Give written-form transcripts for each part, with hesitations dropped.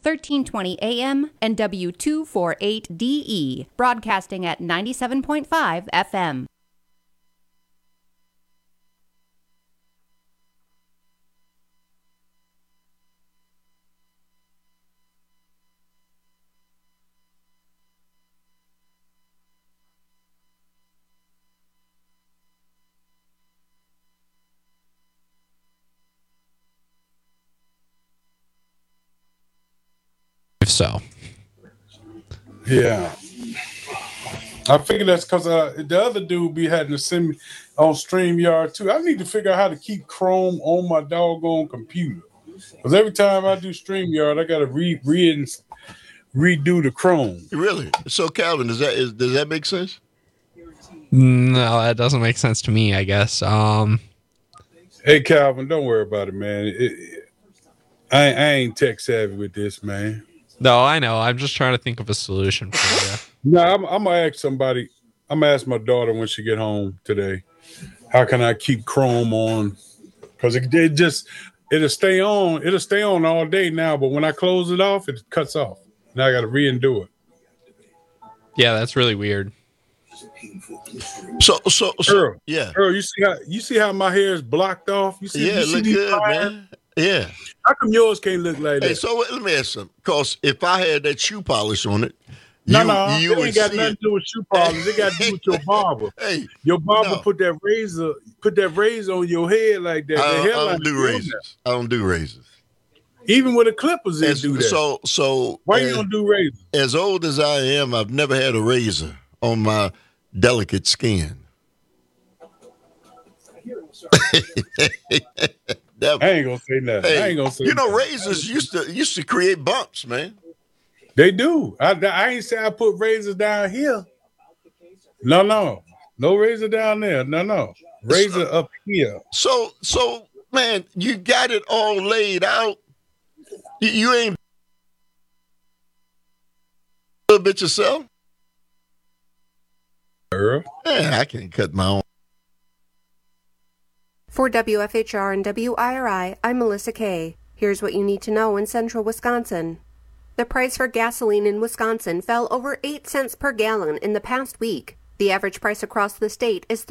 1320 AM, and W248DE, broadcasting at 97.5 FM. So yeah, I figure that's because the other dude be having to send me on StreamYard too. I need to figure out how to keep Chrome on my doggone computer, because every time I do StreamYard, I got to redo the Chrome. Really? So Calvin, does that make sense? No, that doesn't make sense to me, I guess. Hey Calvin, don't worry about it, man. I ain't tech savvy with this, man. No, I know. I'm just trying to think of a solution for you. No, I'm gonna ask somebody. I'm gonna ask my daughter when she get home today. How can I keep Chrome on? Because it'll stay on. It'll stay on all day now, but when I close it off, it cuts off. Now I got to re-undo it. Yeah, that's really weird. So Earl, yeah. Earl, you see how my hair is blocked off? You see, it look good, man. Yeah. How come yours can't look like that? Hey, so let me ask something. Because if I had that shoe polish on it, you it ain't got nothing to do with shoe polish. It got to do with your barber. Hey, your barber put that razor on your head like that. I don't do razors. I don't do razors. Even with the clippers, they do that. So why you don't do razors? As old as I am, I've never had a razor on my delicate skin. I ain't gonna say nothing. Hey, I ain't gonna say. Razors used to create bumps, man. They do. I ain't say I put razors down here. No razor down there. No razor up here. So man, you got it all laid out. You ain't a little bit yourself. Yeah, I can't cut my own. For WFHR and WIRI, I'm Melissa Kay. Here's what you need to know in central Wisconsin. The price for gasoline in Wisconsin fell over 8 cents per gallon in the past week. The average price across the state is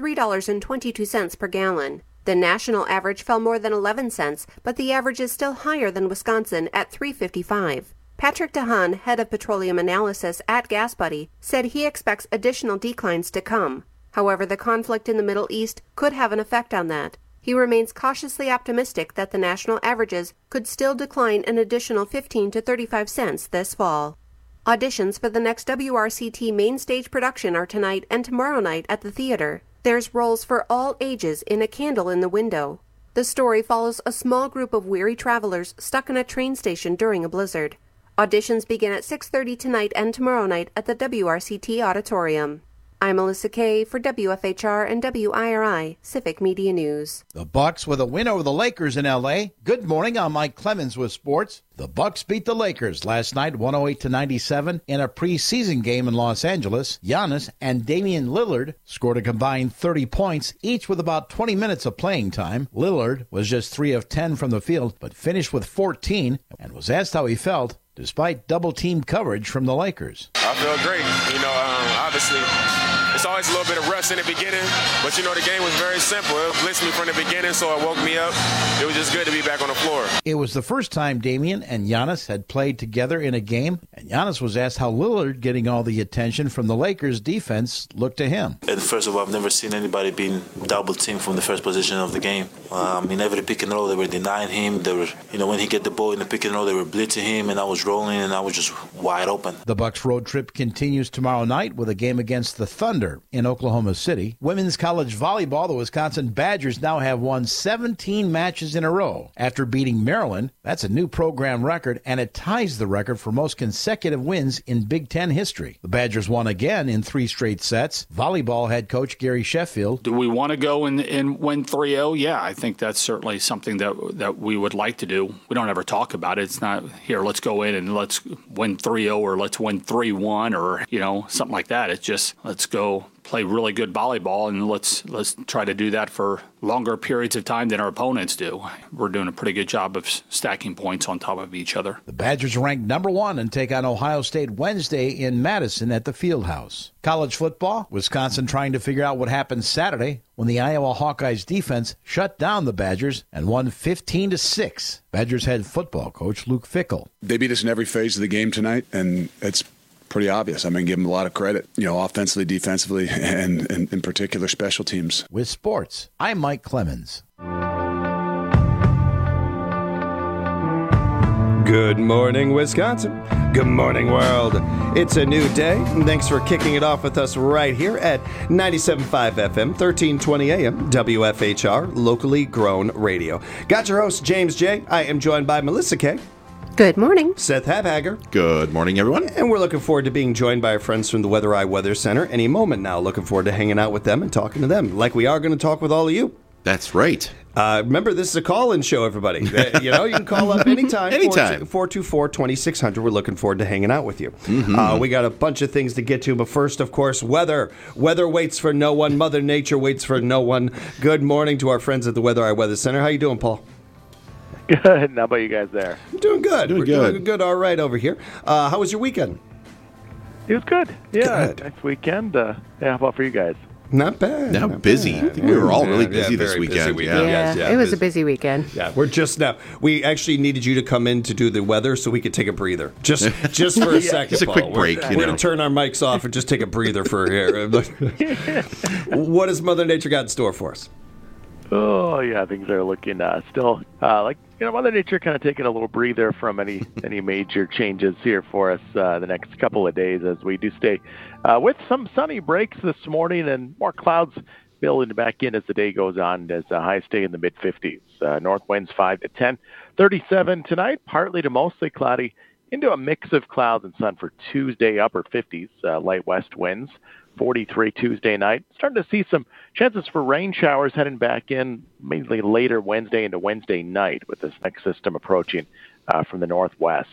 $3.22 per gallon. The national average fell more than 11 cents, but the average is still higher than Wisconsin at $3.55. Patrick DeHaan, head of petroleum analysis at GasBuddy, said he expects additional declines to come. However, the conflict in the Middle East could have an effect on that. He remains cautiously optimistic that the national averages could still decline an additional 15 to 35 cents this fall. Auditions for the next WRCT main stage production are tonight and tomorrow night at the theater. There's roles for all ages in A Candle in the Window. The story follows a small group of weary travelers stuck in a train station during a blizzard. Auditions begin at 6:30 tonight and tomorrow night at the WRCT Auditorium. I'm Melissa Kay for WFHR and WIRI Civic Media News. The Bucks with a win over the Lakers in L.A. Good morning, I'm Mike Clemens with sports. The Bucks beat the Lakers last night 108-97 in a preseason game in Los Angeles. Giannis and Damian Lillard scored a combined 30 points, each with about 20 minutes of playing time. Lillard was just 3 of 10 from the field, but finished with 14 and was asked how he felt despite double-team coverage from the Lakers. I feel great. Obviously, it's always a little bit of rust in the beginning, but the game was very simple. It blitzed me from the beginning, so it woke me up. It was just good to be back on the floor. It was the first time Damian and Giannis had played together in a game, and Giannis was asked how Lillard, getting all the attention from the Lakers defense, looked to him. First of all, I've never seen anybody being double-teamed from the first position of the game. In every pick and roll, they were denying him. They were, when he get the ball in the pick and roll, they were blitzing him, and I was rolling, and I was just wide open. The Bucks road trip continues tomorrow night with a game against the Thunder in Oklahoma City. Women's college volleyball, the Wisconsin Badgers now have won 17 matches in a row after beating Maryland. That's a new program record, and it ties the record for most consecutive wins in Big Ten history. The Badgers won again in 3 straight sets. Volleyball head coach Gary Sheffield. Do we want to go and win 3-0? Yeah, I think that's certainly something that we would like to do. We don't ever talk about it. It's not, here, let's go in and let's win 3-0 or let's win 3-1 or, something like that. It's just, let's go play really good volleyball, and let's try to do that for longer periods of time than our opponents do. We're doing a pretty good job of stacking points on top of each other. The Badgers are ranked number 1 and take on Ohio State Wednesday in Madison at the Fieldhouse. College football, Wisconsin trying to figure out what happened Saturday when the Iowa Hawkeyes defense shut down the Badgers and won 15-6. Badgers head football coach Luke Fickell. They beat us in every phase of the game tonight, and it's pretty obvious. I mean, give them a lot of credit, offensively, defensively, and in particular special teams. With sports, I'm Mike Clemens. Good morning, Wisconsin. Good morning, world. It's a new day, and thanks for kicking it off with us right here at 97.5 FM, 1320 AM, WFHR, locally grown radio. Got your host, James J. I am joined by Melissa K. Good morning. Seth Habhager. Good morning, everyone. And we're looking forward to being joined by our friends from the Weather Eye Weather Center any moment now. Looking forward to hanging out with them and talking to them, like we are going to talk with all of you. That's right. Remember, this is a call-in show, everybody. You can call up anytime. Anytime. 424-2600. We're looking forward to hanging out with you. Mm-hmm. We got a bunch of things to get to, but first, of course, weather. Weather waits for no one. Mother Nature waits for no one. Good morning to our friends at the Weather Eye Weather Center. How you doing, Paul? Good. How about you guys there? Doing good. Doing We're good. doing good. All right over here. How was your weekend? It was good. Yeah, Good. nice weekend. How about for you guys? Not bad. Now not busy. bad. I think we were all really busy this very weekend. busy Yeah, it was a busy weekend. Yeah, we're just now. We actually needed you to come in to do the weather so we could take a breather. Just for a second. Just a quick Paul. break, We're going to turn our mics off and just take a breather for here. What has Mother Nature got in store for us? Oh, yeah, things are looking still like, Mother Nature kind of taking a little breather from any major changes here for us the next couple of days as we do stay with some sunny breaks this morning and more clouds building back in as the day goes on as the highs stay in the mid-50s. North winds 5 to 10, 37 tonight, partly to mostly cloudy, into a mix of clouds and sun for Tuesday, upper 50s, light west winds. 43 Tuesday night. Starting to see some chances for rain showers heading back in, mainly later Wednesday into Wednesday night with this next system approaching from the northwest.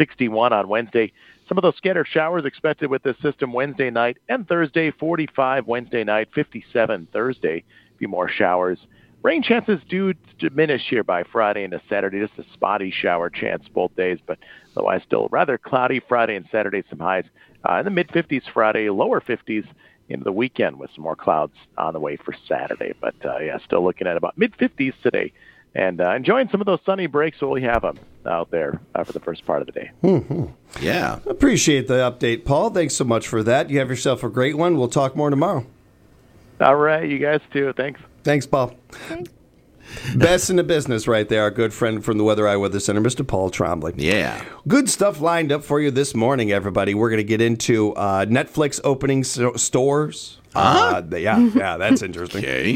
61 on Wednesday. Some of those scattered showers expected with this system Wednesday night and Thursday. 45 Wednesday night, 57 Thursday. A few more showers. Rain chances do diminish here by Friday into Saturday. Just a spotty shower chance both days, but otherwise still rather cloudy Friday and Saturday. Some highs in the mid-50s Friday, lower 50s into the weekend with some more clouds on the way for Saturday. But, still looking at about mid-50s today and enjoying some of those sunny breaks while we have them out there for the first part of the day. Mm-hmm. Yeah. Appreciate the update, Paul. Thanks so much for that. You have yourself a great one. We'll talk more tomorrow. All right. You guys too. Thanks. Thanks, Paul. Thanks. Best in the business right there, our good friend from the Weather Eye Weather Center, Mr. Paul Trombley. Yeah. Good stuff lined up for you this morning, everybody. We're going to get into Netflix opening stores. Yeah, that's interesting. Okay.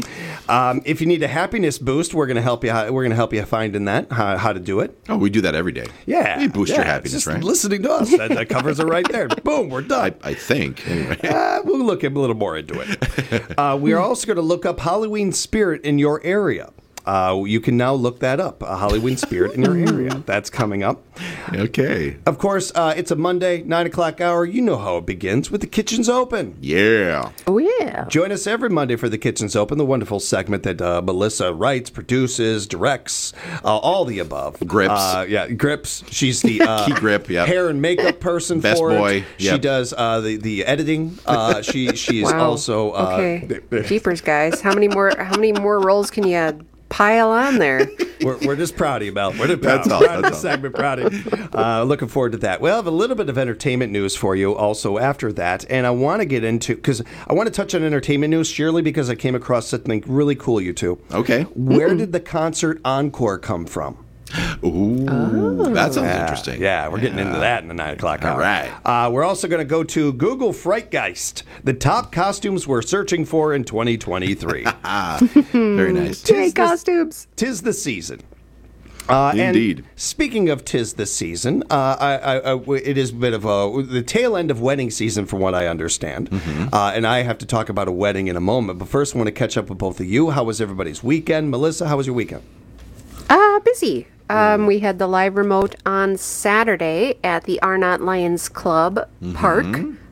If you need a happiness boost, we're going to help you. We're going to help you finding that how to do it. Oh, we do that every day. Yeah, We boost your happiness, just right? Listening to us, that covers it right there. Boom, we're done. I think. Anyway. We'll look a little more into it. We are also going to look up Halloween spirit in your area. You can now look that up, a Halloween spirit in your area. That's coming up. Okay. Of course, it's a Monday, 9 o'clock hour. You know how it begins with The Kitchen's Open. Yeah. Oh, yeah. Join us every Monday for The Kitchen's Open, the wonderful segment that Melissa writes, produces, directs, all the above. Grips. Grips. She's the Key grip, yeah. hair and makeup person Best for boy. it. Yep. She does the editing. She is Wow. also... Okay. Jeepers, guys. How many more roles can you pile on there? We're just proud of you, Mel. We're just That's proud all, of this segment, proud of you. Looking forward to that. We'll have a little bit of entertainment news for you also after that. And I want to get into, because I want to touch on entertainment news, surely because I came across something really cool, you two. Okay. Where did the concert encore come from? Ooh, that sounds interesting. Yeah, we're getting into that in the 9 o'clock hour. All right. We're also going to go to Google Frightgeist, the top costumes we're searching for in 2023. Very nice. Yay, costumes. Tis the season. Indeed. And speaking of tis the season, it is a bit of the tail end of wedding season from what I understand. Mm-hmm. And I have to talk about a wedding in a moment. But first, I want to catch up with both of you. How was everybody's weekend? Melissa, how was your weekend? Busy. We had the live remote on Saturday at the Arnott Lions Club Park.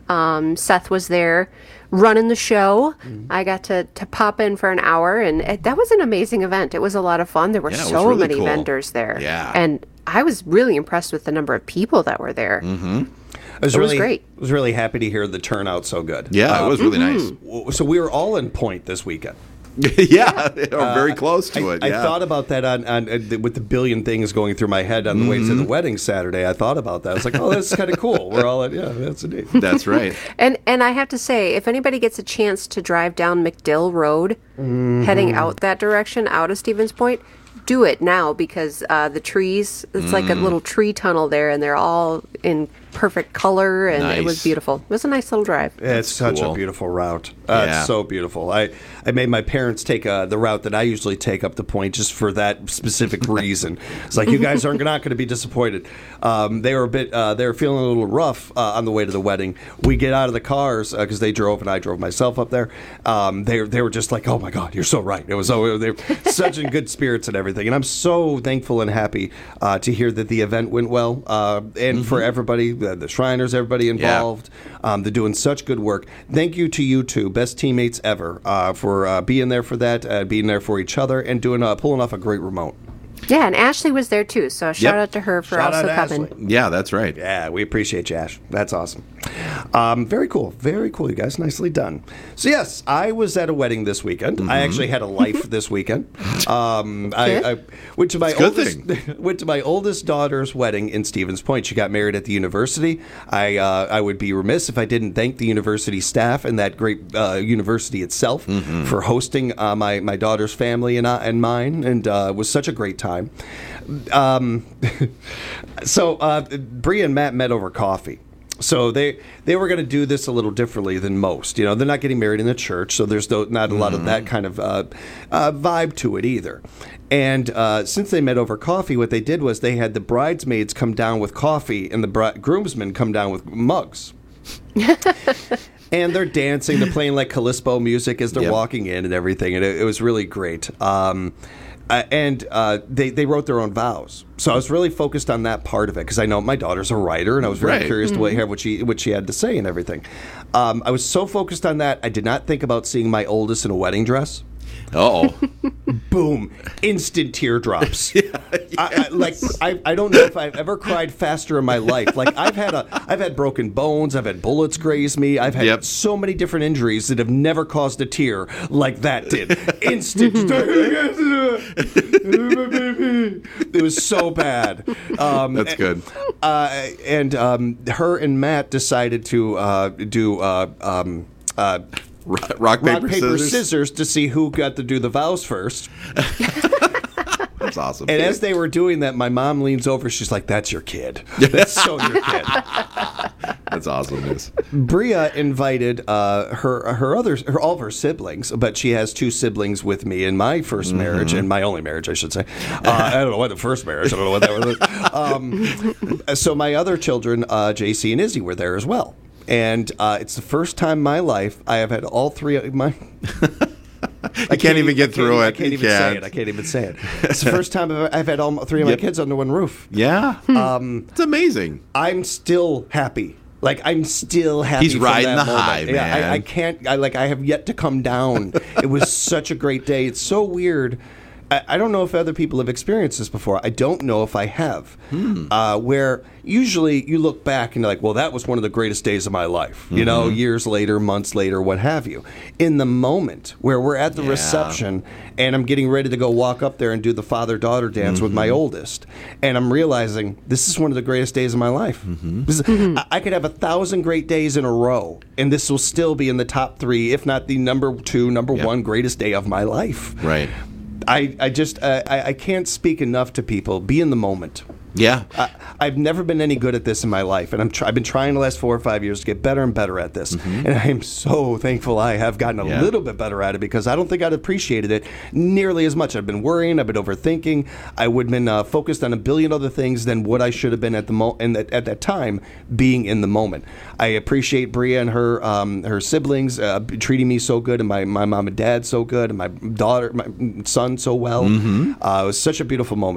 Seth was there running the show. I got to pop in for an hour, and that was an amazing event. It was a lot of fun. There were so really many cool. vendors there. Yeah. And I was really impressed with the number of people that were there. Mm-hmm. It was great. I was really happy to hear the turnout so good. Yeah, it was really nice. So we were all in Point this weekend. Yeah, or very close to it. I Yeah. thought about that on with the billion things going through my head on the way to the wedding Saturday. I thought about that. I was like, oh, that's kind of cool. We're all that's neat. That's right. And I have to say, if anybody gets a chance to drive down McDill Road, heading out that direction, out of Stevens Point, do it now, because the trees, it's like a little tree tunnel there, and they're all in perfect color, and it was Nice. beautiful. It was a nice little drive. It's such cool. a beautiful route. Yeah. It's so beautiful. I made my parents take the route that I usually take up the Point just for that specific reason. It's like, you guys are not going to be disappointed. They were they were feeling a little rough on the way to the wedding. We get out of the cars because they drove and I drove myself up there. They were just like, oh my God, you're so right. It was they were such in good spirits and everything. And I'm so thankful and happy to hear that the event went well, and for everybody, the Shriners, everybody involved. They're doing such good work. Thank you to you two, best teammates ever, for being there for that, being there for each other, and pulling off a great remote. Yeah, and Ashley was there too, so shout out to her for Shout also out coming. Ashley. Yeah, that's right. Yeah, we appreciate you, Ash. That's awesome. Very cool. Very cool, you guys. Nicely done. So, yes, I was at a wedding this weekend. I actually had a life this weekend. I went to my oldest daughter's wedding in Stevens Point. She got married at the university. I would be remiss if I didn't thank the university staff and that great university itself for hosting my daughter's family and mine, and it was such a great time. So Bria and Matt met over coffee. So they were going to do this a little differently than most. They're not getting married in the church, so there's not a lot of that kind of vibe to it either. And since they met over coffee, what they did was they had the bridesmaids come down with coffee and the groomsmen come down with mugs. And they're dancing, they're playing like Callisto music as they're walking in and everything, and it was really great. They wrote their own vows. So I was really focused on that part of it because I know my daughter's a writer, and I was very curious to hear what she had to say and everything. I was so focused on that, I did not think about seeing my oldest in a wedding dress. Boom. Instant teardrops. I don't know if I've ever cried faster in my life. Like I've had broken bones, I've had bullets graze me, I've had so many different injuries that have never caused a tear like that did. Instant. It was so bad. That's good. And her and Matt decided to do rock, paper, scissors to see who got to do the vows first. That's awesome. And as they were doing that, my mom leans over. She's like, "That's your kid. That's so your kid." That's awesome. Bria invited all of her siblings, but she has two siblings with me in my first marriage and my only marriage, I should say. I don't know what the first marriage. I don't know what that was. So my other children, JC and Izzy, were there as well. And it's the first time in my life I have had all three of my... I can't even get through it. I can't even say it. It's the first time I've had all three of my kids under one roof. Yeah. It's amazing. I'm still happy. I'm still happy. He's riding from that the moment. high, man. Yeah, I can't. I have yet to come down. It was such a great day. It's so weird. I don't know if other people have experienced this before. I don't know if I have. Where usually you look back and you're like, well, that was one of the greatest days of my life. Years later, months later, what have you. In the moment where we're at the reception and I'm getting ready to go walk up there and do the father-daughter dance with my oldest, and I'm realizing this is one of the greatest days of my life. I could have 1,000 great days in a row, and this will still be in the top 3, if not the number 2, number 1 greatest day of my life. Right. I can't speak enough to people. Be in the moment. Yeah. I've never been any good at this in my life, and I've been trying the last 4 or 5 years to get better and better at this. And I am so thankful I have gotten a little bit better at it, because I don't think I'd appreciated it nearly as much. I've been worrying, I've been overthinking, I would have been focused on a billion other things than what I should have been at that time, being in the moment. I appreciate Bria and her siblings treating me so good, and my mom and dad so good, and my son so well. It was such a beautiful moment.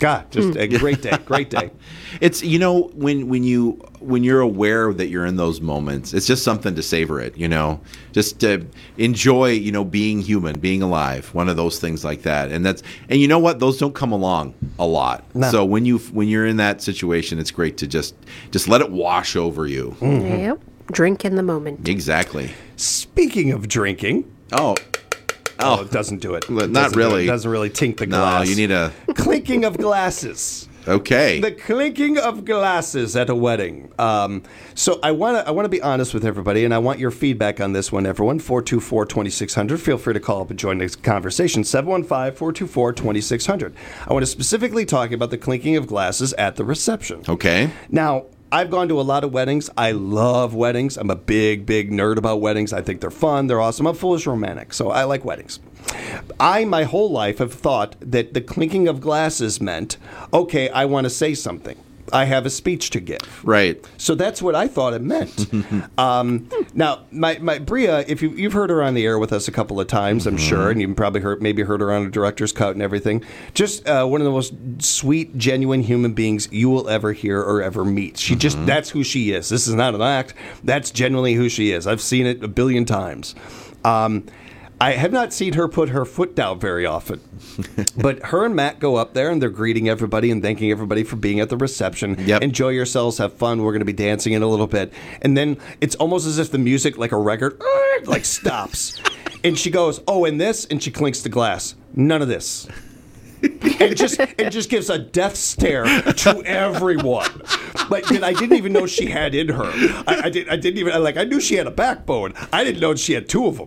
God, just a great day, great day. It's when you're aware that you're in those moments, it's just something to savor it. Just to enjoy being human, being alive. One of those things like that, and you know what? Those don't come along a lot. No. So when you're in that situation, it's great to just let it wash over you. Mm-hmm. Yep, drink in the moment. Exactly. Speaking of drinking, Oh, it doesn't do it. Not really. It doesn't really tink the glass. No, you need a clinking of glasses. Okay. The clinking of glasses at a wedding. So I want to be honest with everybody, and I want your feedback on this one, everyone. 424-2600. Feel free to call up and join this conversation. 715-424-2600. I want to specifically talk about the clinking of glasses at the reception. Okay. Now, I've gone to a lot of weddings. I love weddings. I'm a big, big nerd about weddings. I think they're fun. They're awesome. I'm foolish romantic, so I like weddings. My whole life, have thought that the clinking of glasses meant, okay, I want to say something. I have a speech to give. Right. So that's what I thought it meant. Now, my Bria, if you've heard her on the air with us a couple of times, I'm sure, and you've probably heard her on a director's cut and everything. Just one of the most sweet, genuine human beings you will ever hear or ever meet. She that's who she is. This is not an act. That's genuinely who she is. I've seen it a billion times. I have not seen her put her foot down very often. But her and Matt go up there, and they're greeting everybody and thanking everybody for being at the reception. Yep. Enjoy yourselves, have fun. We're going to be dancing in a little bit. And then it's almost as if the music, like a record, stops. And she goes, oh, and this? And she clinks the glass. None of this. And just gives a death stare to everyone. Like, I didn't even know she had in her. I knew she had a backbone. I didn't know she had two of them.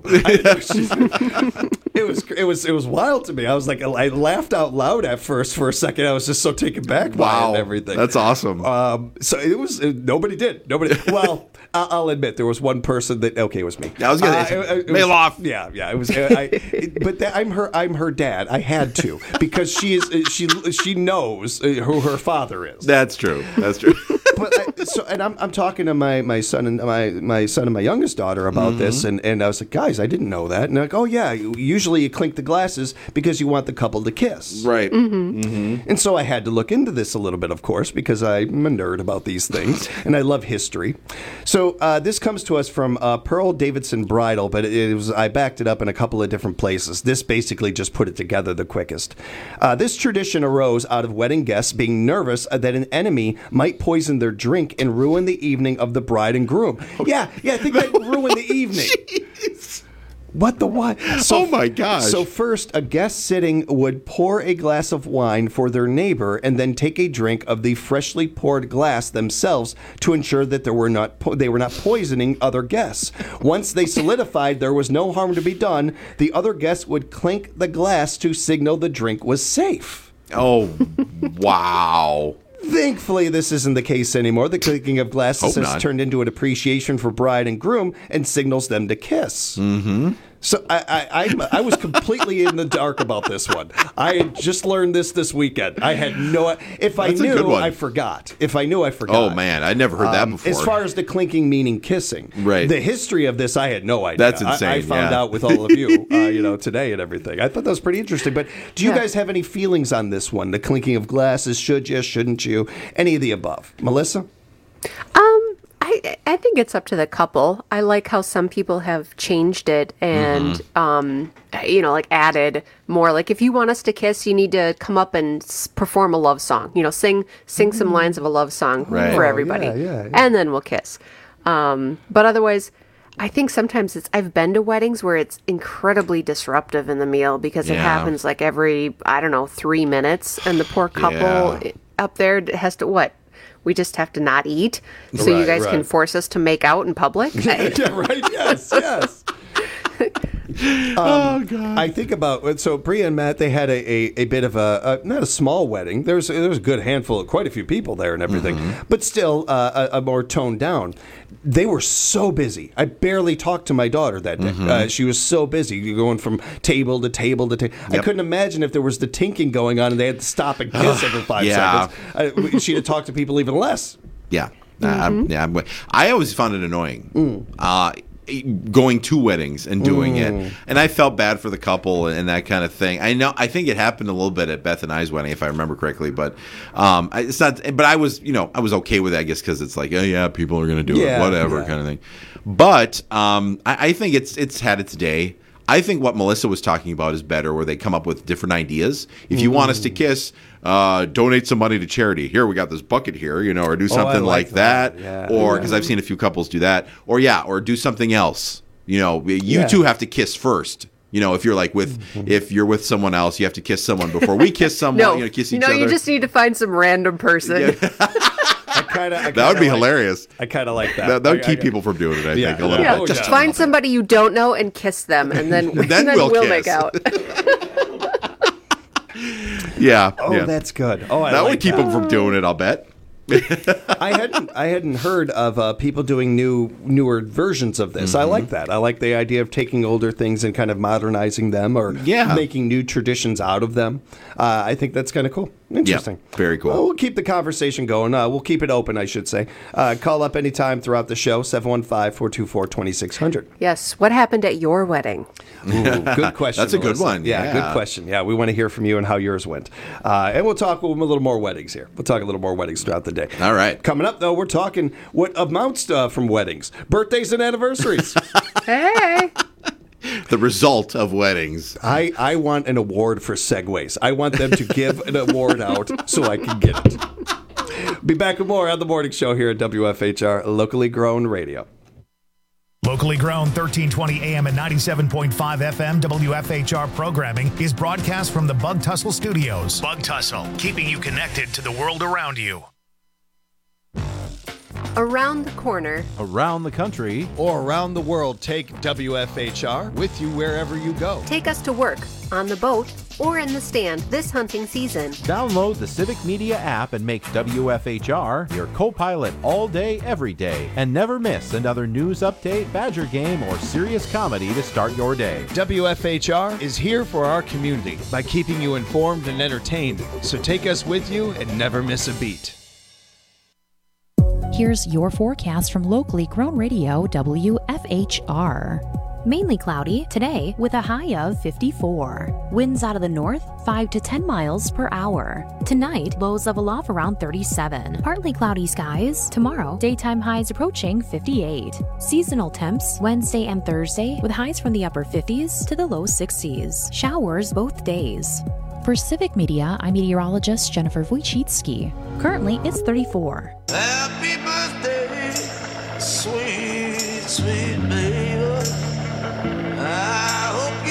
It was wild to me. I was like, I laughed out loud at first for a second. I was just so taken back by it and everything. That's awesome. So nobody did. Well, I'll admit there was one person that it was me. I was gonna mail off. Yeah, it was. I'm her dad. I had to because she knows who her father is. That's true. But I'm talking to my son and my son and my youngest daughter about this, and I was like, guys, I didn't know that. And they're like, oh yeah, usually you clink the glasses because you want the couple to kiss, right? And so I had to look into this a little bit, of course, because I'm a nerd about these things and I love history. So this comes to us from Pearl Davidson Bridal, but I backed it up in a couple of different places. This basically just put it together the quickest. This tradition arose out of wedding guests being nervous that an enemy might poison their drink and ruin the evening of the bride and groom. Yeah, I think that ruined the evening. Jeez. What the what? So, oh my gosh. So first, a guest sitting would pour a glass of wine for their neighbor and then take a drink of the freshly poured glass themselves to ensure that they were not poisoning other guests. Once they solidified there was no harm to be done, the other guests would clink the glass to signal the drink was safe. Oh, wow. Thankfully, this isn't the case anymore. The clinking of glasses has turned into an appreciation for bride and groom and signals them to kiss. Mm-hmm. So I was completely in the dark about this one. I had just learned this weekend. I had no. If I knew, I forgot. If I knew, I forgot. Oh man, I never heard that before. As far as the clinking meaning kissing, right? The history of this, I had no idea. That's insane. I found out with all of you, today and everything. I thought that was pretty interesting. But do you guys have any feelings on this one? The clinking of glasses? Should you? Shouldn't you? Any of the above, Melissa? I think it's up to the couple. I like how some people have changed it and, added more. Like, if you want us to kiss, you need to come up and perform a love song. Sing some lines of a love song for everybody, and then we'll kiss. But otherwise, I think sometimes I've been to weddings where it's incredibly disruptive in the meal because it happens like every 3 minutes, and the poor couple up there has to what? We just have to not eat, so you guys can force us to make out in public. Yeah, right. Yes. Oh God! I think about Bria and Matt. They had a bit of a not a small wedding. There was a good handful, quite a few people there and everything, but still a more toned down. They were so busy. I barely talked to my daughter that day. She was so busy, going from table to table to table. I couldn't imagine if there was the tinking going on and they had to stop and kiss every 5 seconds. She'd have talked to people even less. Yeah. I always found it annoying. going to weddings and doing it. And I felt bad for the couple and that kind of thing. I think it happened a little bit at Beth and I's wedding, if I remember correctly, but it's not. But I was okay with it, I guess, because it's like, oh yeah, people are going to do it, whatever kind of thing. But I think it's had its day. I think what Melissa was talking about is better, where they come up with different ideas. If you want us to kiss, donate some money to charity. Here, we got this bucket here, or do something like that. Yeah. Or, because I've seen a few couples do that. Or do something else. You two have to kiss first. If you're if you're with someone else, you have to kiss someone before we kiss someone. Kiss each other. You just need to find some random person. That would be hilarious. I kind of like that. That would keep people from doing it, I think, a little bit. Just find somebody you don't know and kiss them, and then we'll make out. Yeah. That's good. That would keep them from doing it, I'll bet. I hadn't heard of people doing newer versions of this. I like that. I like the idea of taking older things and kind of modernizing them, or making new traditions out of them. I think that's kind of cool. Interesting. Yeah, very cool. Well, we'll keep the conversation going. We'll keep it open, I should say. Call up anytime throughout the show, 715-424-2600. Yes. What happened at your wedding? Ooh, good question. That's a good one. Yeah, good question. Yeah, we want to hear from you and how yours went. And we'll talk a little more weddings here. We'll talk a little more weddings throughout the day. All right. Coming up, though, we're talking what amounts from weddings. Birthdays and anniversaries. Hey. The result of weddings. I want an award for segues. I want them to give an award out so I can get it. Be back with more on the morning show here at WFHR, locally grown radio. Locally grown 1320 AM and 97.5 FM WFHR programming is broadcast from the Bug Tussle Studios. Bug Tussle, keeping you connected to the world around you. Around the corner, around the country, or around the world, take WFHR with you wherever you go. Take us to work, on the boat, or in the stand this hunting season. Download the Civic Media app and make WFHR your co-pilot all day, every day. And never miss another news update, Badger game, or serious comedy to start your day. WFHR is here for our community by keeping you informed and entertained. So take us with you and never miss a beat. Here's your forecast from locally grown radio WFHR. Mainly cloudy today with a high of 54. Winds out of the north 5 to 10 miles per hour. Tonight, lows level off around 37. Partly cloudy skies. Tomorrow, daytime highs approaching 58. Seasonal temps Wednesday and Thursday with highs from the upper 50s to the low 60s. Showers both days. For Civic Media, I'm meteorologist Jennifer Wojcicki. Currently, it's 34. Happy birthday, sweet, sweet baby. I hope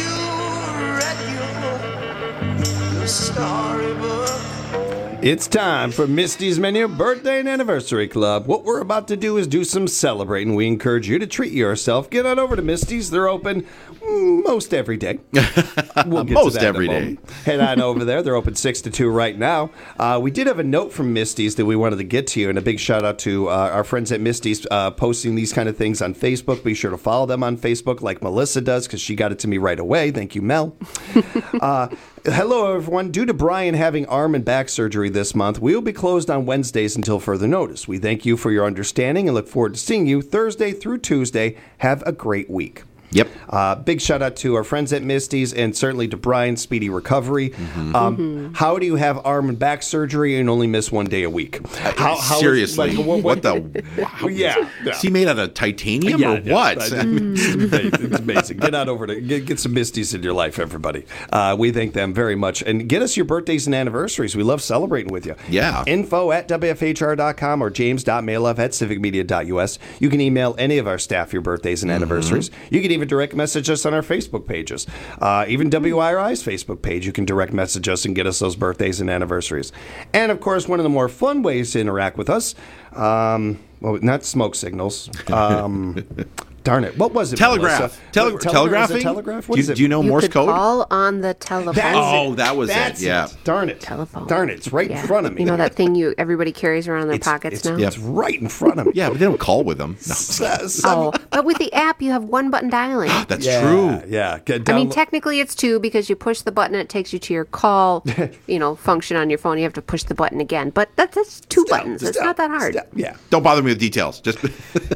you read your storybook. It's time for Misty's Menu Birthday and Anniversary Club. What we're about to do is do some celebrating. We encourage you to treat yourself. Get on over to Misty's. They're open most every day. We'll get most to that every in a day. moment. Head on over there. They're open 6 to 2 right now. We did have a note from Misty's that we wanted to get to you, and a big shout out to our friends at Misty's posting these kind of things on Facebook. Be sure to follow them on Facebook like Melissa does, because she got it to me right away. Thank you, Mel. Hello, everyone. Due to Brian having arm and back surgery this month, we will be closed on Wednesdays until further notice. We thank you for your understanding and look forward to seeing you Thursday through Tuesday. Have a great week. Yep. Big shout out to our friends at Misty's and certainly to Brian's speedy recovery. How do you have arm and back surgery and only miss 1 day a week? Seriously, what the? Wow. Yeah. Is he made out of titanium or what? It's amazing. Get out over to get some Misty's in your life, everybody. We thank them very much. And get us your birthdays and anniversaries. We love celebrating with you. Yeah. info@wfhr.com or james.mailoff@civicmedia.us. You can email any of our staff your birthdays and anniversaries. You can even direct message us on our Facebook pages. Even WIRI's Facebook page, you can direct message us and get us those birthdays and anniversaries. And, of course, one of the more fun ways to interact with us, well, not smoke signals. Darn it. What was it? Telegraph. Telegraphing? Telegraph? What Do is it? you know Morse code? Call on the telephone. That was it. Yeah. Darn it. Telephone. Darn it. It's right in front of me. You know that thing everybody carries around in their pockets now? It's right in front of me. Yeah, but they don't call with them. No. But with the app, you have one button dialing. That's true. Yeah. I mean, technically it's two because you push the button and it takes you to your call, function on your phone. You have to push the button again. But that's two buttons. It's not that hard. Yeah. Don't bother me with details. Just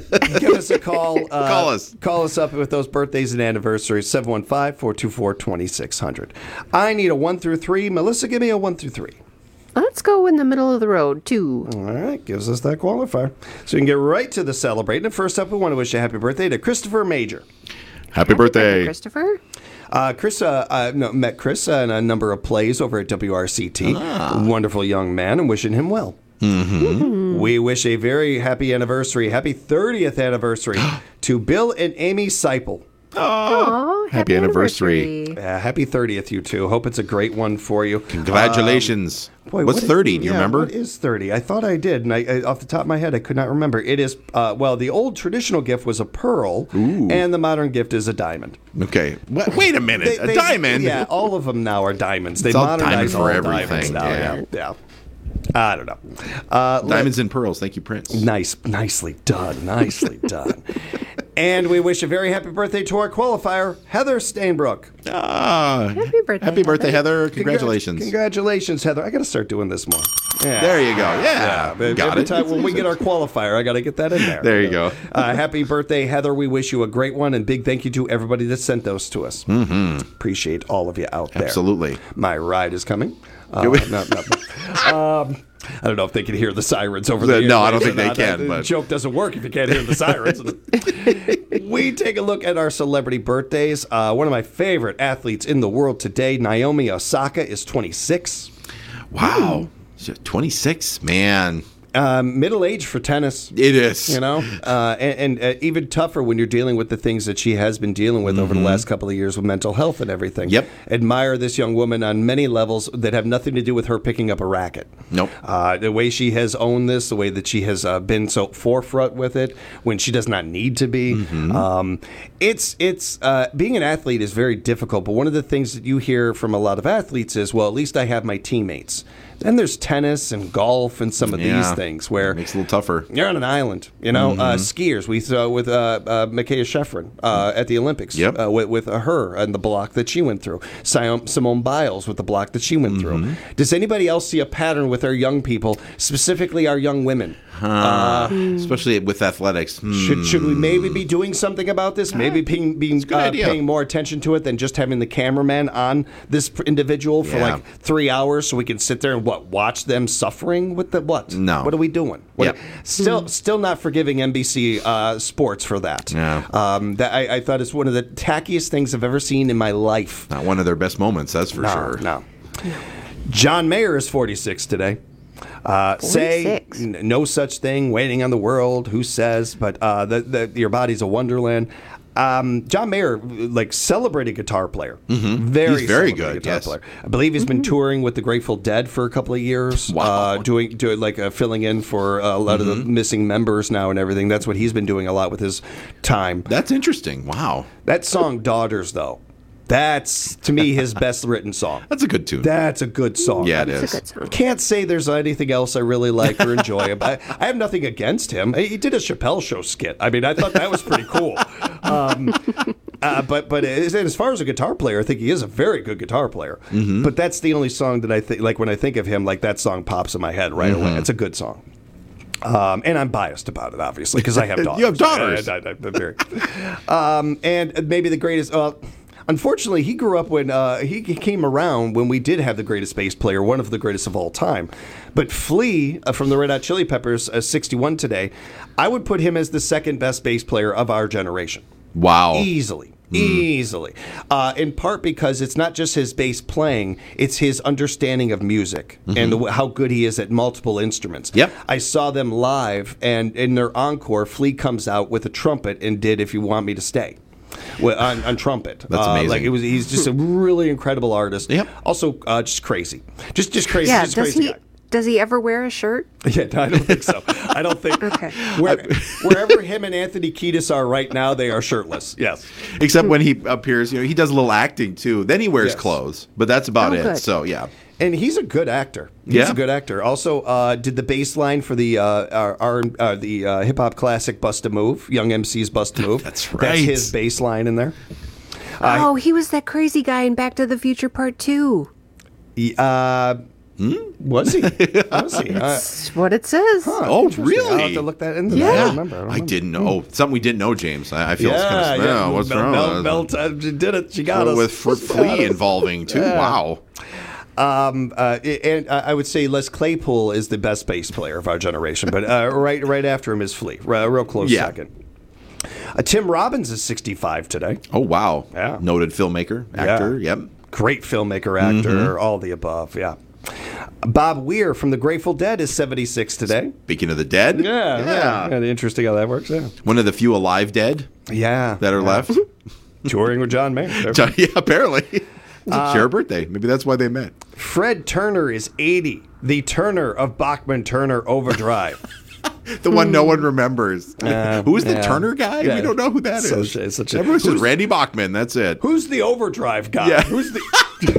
Give us a call. Call us. Call us up with those birthdays and anniversaries, 715-424-2600. I need a 1 through 3. Melissa, give me a 1 through 3. Let's go in the middle of the road, 2. All right, gives us that qualifier. So we can get right to the celebrating. And first up, we want to wish a happy birthday to Christopher Major. Happy birthday. Christopher? Chris met Chris in a number of plays over at WRCT. Wonderful young man, and wishing him well. We wish a very happy anniversary, happy 30th anniversary to Bill and Amy Seipel. Oh, happy anniversary. Happy 30th, you two. Hope it's a great one for you. Congratulations. What's 30? Do you remember? What is 30? I thought I did, and I off the top of my head, I could not remember. It is, the old traditional gift was a pearl, and the modern gift is a diamond. Okay. Wait a minute. A diamond? Yeah, all of them now are diamonds. They It's all modernize diamond for all everything. diamonds now. Yeah. I don't know. Diamonds and pearls. Thank you, Prince. Nicely done. Nicely done. And we wish a very happy birthday to our qualifier, Heather Stainbrook. Happy birthday, Heather. Congratulations. Congratulations, Heather. I got to start doing this more. Yeah. There you go. Yeah. Every time when we get our qualifier, I got to get that in there. There you go. Happy birthday, Heather. We wish you a great one, and big thank you to everybody that sent those to us. Appreciate all of you out there. Absolutely. My ride is coming. I don't know if they can hear the sirens over there. No, I don't think they can. The but joke doesn't work if you can't hear the sirens. We take a look at our celebrity birthdays. One of my favorite athletes in the world today, Naomi Osaka, is 26. Wow. 26? Man. Middle age for tennis. It is. You know? And even tougher when you're dealing with the things that she has been dealing with over the last couple of years with mental health and everything. Yep. Admire this young woman on many levels that have nothing to do with her picking up a racket. Nope. The way she has owned this, the way that she has been so forefront with it when she does not need to be. It's being an athlete is very difficult, but one of the things that you hear from a lot of athletes is, well, at least I have my teammates. Then there's tennis and golf and some of these things where makes it a little tougher. You're on an island, you know. Skiers, we saw with Mikaela Shiffrin at the Olympics with her and the block that she went through. Simone Biles with the block that she went through. Does anybody else see a pattern with our young people, specifically our young women? Especially with athletics. Should we maybe be doing something about this? Maybe paying more attention to it than just having the cameraman on this individual for like 3 hours so we can sit there and watch them suffering with the what? No. What are we doing? Still not forgiving NBC Sports for that. Yeah. That I thought it's one of the tackiest things I've ever seen in my life. Not one of their best moments, that's for sure. No. John Mayer is 46 today. Say no such thing, waiting on the world, who says, but your body's a wonderland. John Mayer, celebrated guitar player. He's very good, guitar player. I believe he's been touring with the Grateful Dead for a couple of years. Wow. Doing filling in for a lot of the missing members now and everything. That's what he's been doing a lot with his time. That's interesting. Wow. That song, Daughters, though. That's, to me, his best written song. That's a good tune. That's a good song. Yeah, it It's is. a good song. Can't say there's anything else I really like or enjoy. I have nothing against him. He did a Chappelle Show skit. I mean, I thought that was pretty cool. But as far as a guitar player, I think he is a very good guitar player. But that's the only song that I think, when I think of him, that song pops in my head right away. It's a good song. And I'm biased about it, obviously, because I have daughters. You have daughters. I'm very. And maybe the greatest. Unfortunately, he grew up when he came around when we did have the greatest bass player, one of the greatest of all time. But Flea from the Red Hot Chili Peppers, 61 today, I would put him as the second best bass player of our generation. Wow. Easily. In part because it's not just his bass playing, it's his understanding of music and how good he is at multiple instruments. Yep. I saw them live, and in their encore, Flea comes out with a trumpet and did If You Want Me to Stay. On trumpet. That's amazing. He's just a really incredible artist. Yep. Also, just crazy. Just crazy. Yeah, just crazy guy. Does he ever wear a shirt? Yeah, I don't think so. I don't think. Okay. Wherever him and Anthony Kiedis are right now, they are shirtless. Yes. Except when he appears, he does a little acting too. Then he wears clothes, but that's about it. Good. So, yeah. And he's a good actor. He's a good actor. Also, did the bass line for the hip hop classic "Bust a Move," Young MC's "Bust a Move." That's right. That's his bass line in there. He was that crazy guy in Back to the Future Part 2. Was he? Was he? That's what it says. Oh, really? I'll have to look that into. Yeah. I don't remember. I didn't know. Oh, something we didn't know, James. I feel it's kind of what's wrong? Mel she did it. She got us. With Flea involving, too. Yeah. Wow. And I would say Les Claypool is the best bass player of our generation, but right after him is Flea, a real close second. Tim Robbins is 65 today. Oh, wow. Yeah. Noted filmmaker, actor, yep. Great filmmaker, actor, all the above, yeah. Bob Weir from the Grateful Dead is 76 today. Speaking of the dead. Yeah. Interesting how that works, yeah. One of the few alive dead that are left. Touring with John Mayer. Yeah, apparently. It's your birthday. Maybe that's why they met. Fred Turner is 80. The Turner of Bachman-Turner Overdrive. The one no one remembers. Who's the Turner guy? Yeah. We don't know who that is. Everyone says Randy Bachman. That's it. Who's the Overdrive guy? Yeah. Who's the...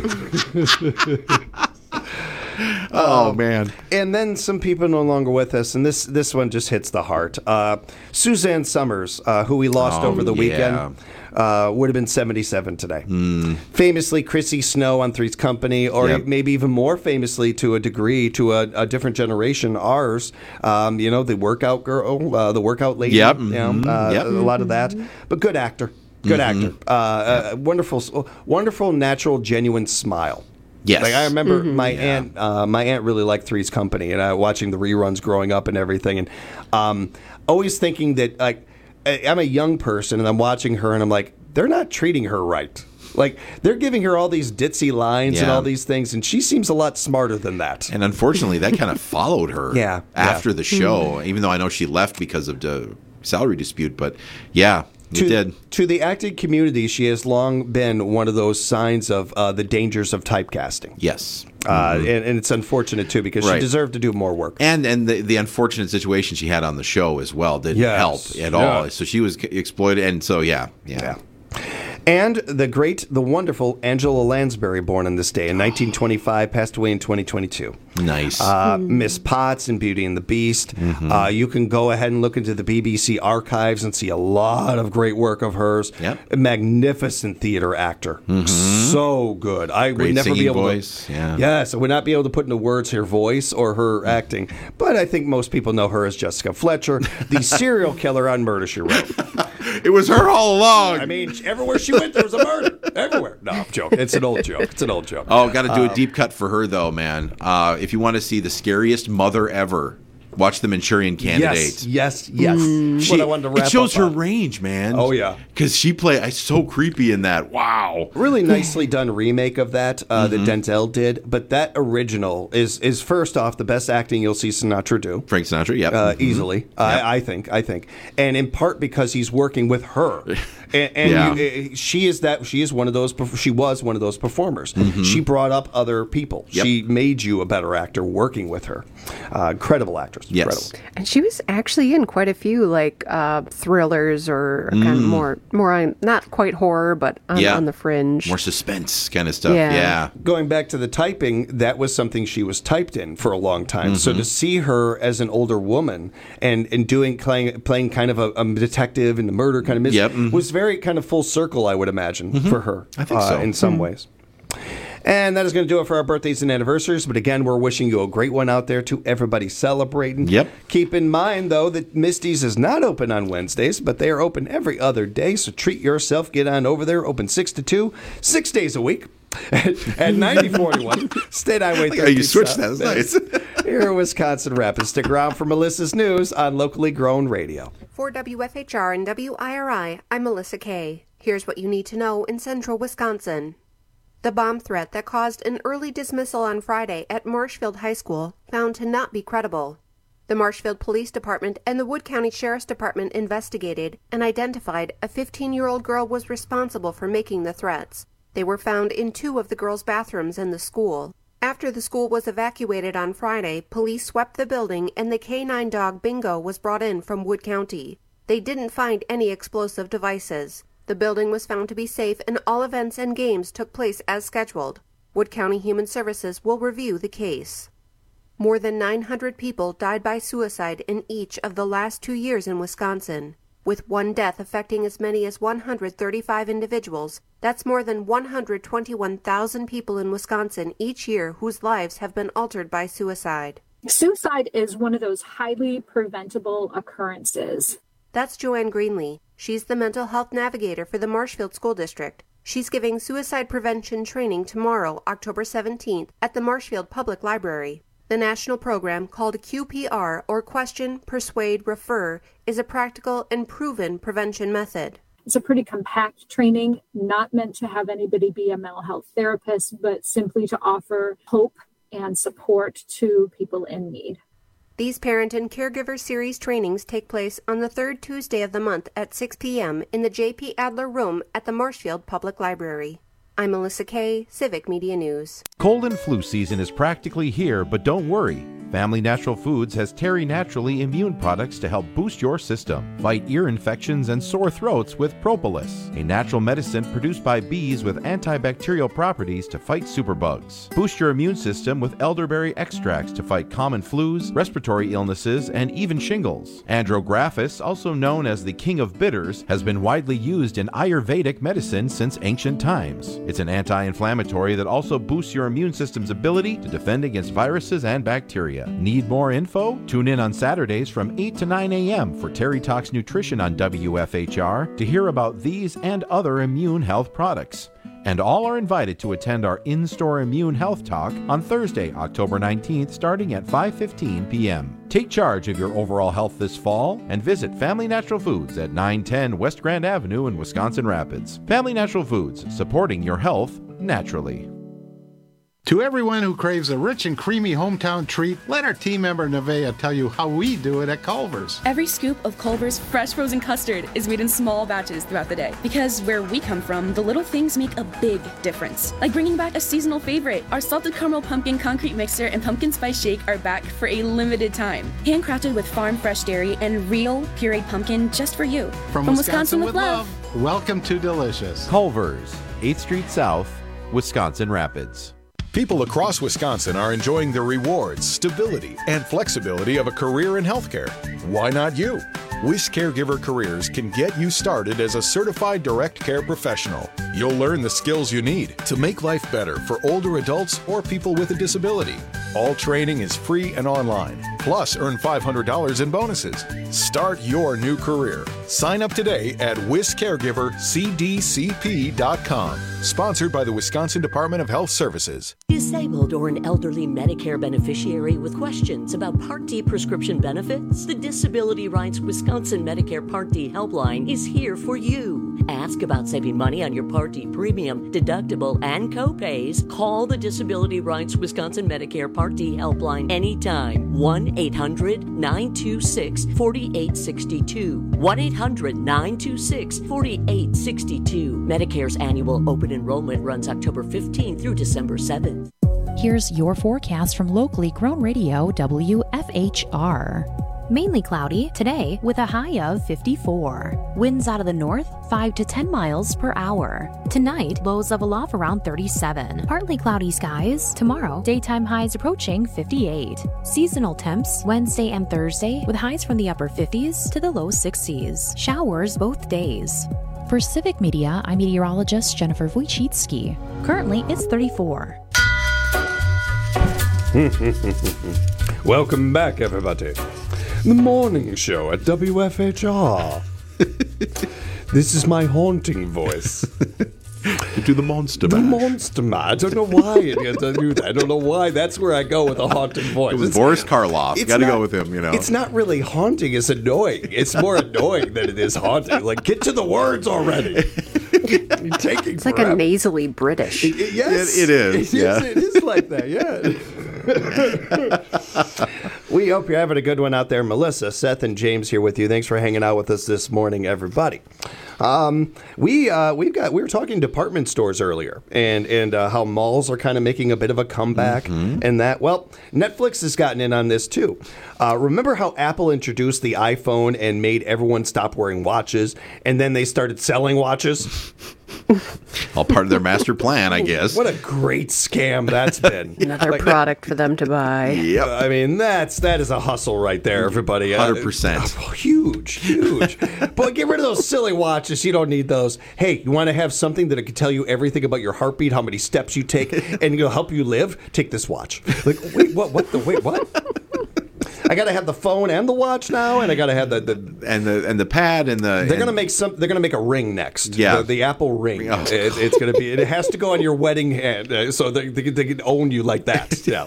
Oh, man. And then some people no longer with us, and this one just hits the heart. Suzanne Summers, who we lost over the weekend, would have been 77 today. Famously, Chrissy Snow on Three's Company, or maybe even more famously to a degree, to a different generation, ours. The workout girl, the workout lady. Yep. A lot of that. But good actor. Good actor. Wonderful, natural, genuine smile. Yes. Like I remember my aunt really liked Three's Company, and watching the reruns growing up and everything, and always thinking that like I'm a young person and I'm watching her and I'm like, they're not treating her right. Like they're giving her all these ditzy lines and all these things, and she seems a lot smarter than that. And unfortunately, that kind of followed her after the show, even though I know she left because of the salary dispute, but to the acting community, she has long been one of those signs of the dangers of typecasting. Yes. And it's unfortunate, too, because she deserved to do more work. And the unfortunate situation she had on the show as well didn't help at all. So she was exploited, and so, yeah. And the wonderful Angela Lansbury, born on this day in 1925, passed away in 2022. Nice. Miss Potts in Beauty and the Beast. You can go ahead and look into the BBC archives and see a lot of great work of hers. Yep. A magnificent theater actor. So good. I would never be able voice. to. Yeah. Yes, I would not be able to put into words her voice or her acting. But I think most people know her as Jessica Fletcher, the serial killer on Murder, She Wrote. It was her all along. I mean, everywhere she went, there was a murder. Everywhere. No, I'm joking. It's an old joke. Oh, got to do a deep cut for her, though, man. If you want to see the scariest mother ever, watch The Manchurian Candidate. Yes. What I wanted to wrap it shows up her on. range, man. Oh, yeah. Because she played so creepy in that. Wow. Really nicely done remake of that that Denzel did. But that original is first off the best acting you'll see Sinatra do. Frank Sinatra, yep. Easily. I think. And in part because he's working with her. She was one of those performers. She brought up other people. Yep. She made you a better actor working with her. Incredible actress. Yes. Incredible. And she was actually in quite a few like thrillers or kind of more on, not quite horror, but on the fringe. More suspense kind of stuff. Yeah. Going back to the typing, that was something she was typed in for a long time. So to see her as an older woman and playing kind of a detective in the murder kind of mystery was very kind of full circle, I would imagine, for her. I think so. In some ways. And that is going to do it for our birthdays and anniversaries. But again, we're wishing you a great one out there to everybody celebrating. Yep. Keep in mind, though, that Misty's is not open on Wednesdays, but they are open every other day. So treat yourself. Get on over there. Open 6 to 2, 6 days a week at 9041 State Highway 30. You switched that. That's nice. Here in Wisconsin Rapids. Stick around for Melissa's News on Locally Grown Radio. For WFHR and WIRI, I'm Melissa Kay. Here's what you need to know in central Wisconsin. The bomb threat that caused an early dismissal on Friday at Marshfield High School found to not be credible. The Marshfield Police Department and the Wood County Sheriff's Department investigated and identified a 15-year-old girl was responsible for making the threats. They were found in 2 of the girls' bathrooms in the school. After the school was evacuated on Friday, police swept the building and the K-9 dog Bingo was brought in from Wood County. They didn't find any explosive devices. The building was found to be safe and all events and games took place as scheduled. Wood County Human Services will review the case. More than 900 people died by suicide in each of the last 2 years in Wisconsin. with one death affecting as many as 135 individuals. That's more than 121,000 people in Wisconsin each year whose lives have been altered by suicide. Suicide is one of those highly preventable occurrences. That's Joanne Greenlee. She's the mental health navigator for the Marshfield School District. She's giving suicide prevention training tomorrow, October 17th, at the Marshfield Public Library. The national program, called QPR, or Question, Persuade, Refer, is a practical and proven prevention method. It's a pretty compact training, not meant to have anybody be a mental health therapist, but simply to offer hope and support to people in need. These Parent and Caregiver Series trainings take place on the third Tuesday of the month at 6 p.m. in the J.P. Adler Room at the Marshfield Public Library. I'm Melissa Kay, Civic Media News. Cold and flu season is practically here, but don't worry. Family Natural Foods has Terry Naturally immune products to help boost your system. Fight ear infections and sore throats with Propolis, a natural medicine produced by bees with antibacterial properties to fight superbugs. Boost your immune system with elderberry extracts to fight common flus, respiratory illnesses, and even shingles. Andrographis, also known as the king of bitters, has been widely used in Ayurvedic medicine since ancient times. It's an anti-inflammatory that also boosts your immune system's ability to defend against viruses and bacteria. Need more info? Tune in on Saturdays from 8 to 9 a.m. for Terry Talks Nutrition on WFHR to hear about these and other immune health products. And all are invited to attend our in-store immune health talk on Thursday, October 19th, starting at 5:15 p.m. Take charge of your overall health this fall and visit Family Natural Foods at 910 West Grand Avenue in Wisconsin Rapids. Family Natural Foods, supporting your health naturally. To everyone who craves a rich and creamy hometown treat, let our team member Nevaeh tell you how we do it at Culver's. Every scoop of Culver's fresh frozen custard is made in small batches throughout the day. Because where we come from, the little things make a big difference. Like bringing back a seasonal favorite. Our salted caramel pumpkin concrete mixer and pumpkin spice shake are back for a limited time. Handcrafted with farm fresh dairy and real pureed pumpkin just for you. From Wisconsin with love. Welcome to Delicious. Culver's, 8th Street South, Wisconsin Rapids. People across Wisconsin are enjoying the rewards, stability, and flexibility of a career in healthcare. Why not you? WIS Caregiver Careers can get you started as a certified direct care professional. You'll learn the skills you need to make life better for older adults or people with a disability. All training is free and online. Plus, earn $500 in bonuses. Start your new career. Sign up today at WisCaregiverCDCP.com. Sponsored by the Wisconsin Department of Health Services. Disabled or an elderly Medicare beneficiary with questions about Part D prescription benefits? The Disability Rights Wisconsin Medicare Part D helpline is here for you. Ask about saving money on your Part D premium, deductible, and co-pays. Call the Disability Rights Wisconsin Medicare Part D helpline anytime. 1-800-926-4862. 1-800-926-4862. Medicare's annual open enrollment runs October 15th through December 7th. Here's your forecast from locally grown radio WFHR. Mainly cloudy today with a high of 54. Winds out of the north 5 to 10 miles per hour. Tonight, lows level off around 37. Partly cloudy skies. Tomorrow, daytime highs approaching 58. Seasonal temps Wednesday and Thursday with highs from the upper 50s to the low 60s. Showers both days. For Civic Media, I'm meteorologist Jennifer Wojcicki. Currently, it's 34. Welcome back, everybody. The morning show at WFHR. This is my haunting voice. Do the monster The mash. monster mash. I don't know why I do that. I don't know why. That's where I go with a haunting voice. It was Boris Karloff. It's Got to not- go with him, you know. It's not really haunting. It's annoying. It's more annoying than it is haunting. Like, get to the words already. You're taking It's like forever. a nasally British. Yes, It is, yeah. It is like that. Yeah. We hope you're having a good one out there, Melissa, Seth, and James here with you. Thanks for hanging out with us this morning, everybody. We were talking department stores earlier, and how malls are kind of making a bit of a comeback, and that Netflix has gotten in on this too. Remember how Apple introduced the iPhone and made everyone stop wearing watches, and then they started selling watches? All part of their master plan, I guess. What a great scam that's been. Another product for them to buy. Yep. I mean, that is a hustle right there, everybody. 100%. Huge. But get rid of those silly watches. You don't need those. Hey, you want to have something that can tell you everything about your heartbeat, how many steps you take, and it'll help you live? Take this watch. Like, wait, what? I got to have the phone and the watch now, and I got to have the pad and the. They're gonna make some. They're gonna make a ring next. Yeah, the Apple Ring. Oh. It's gonna be. It has to go on your wedding hand, so they can own you like that. Yeah.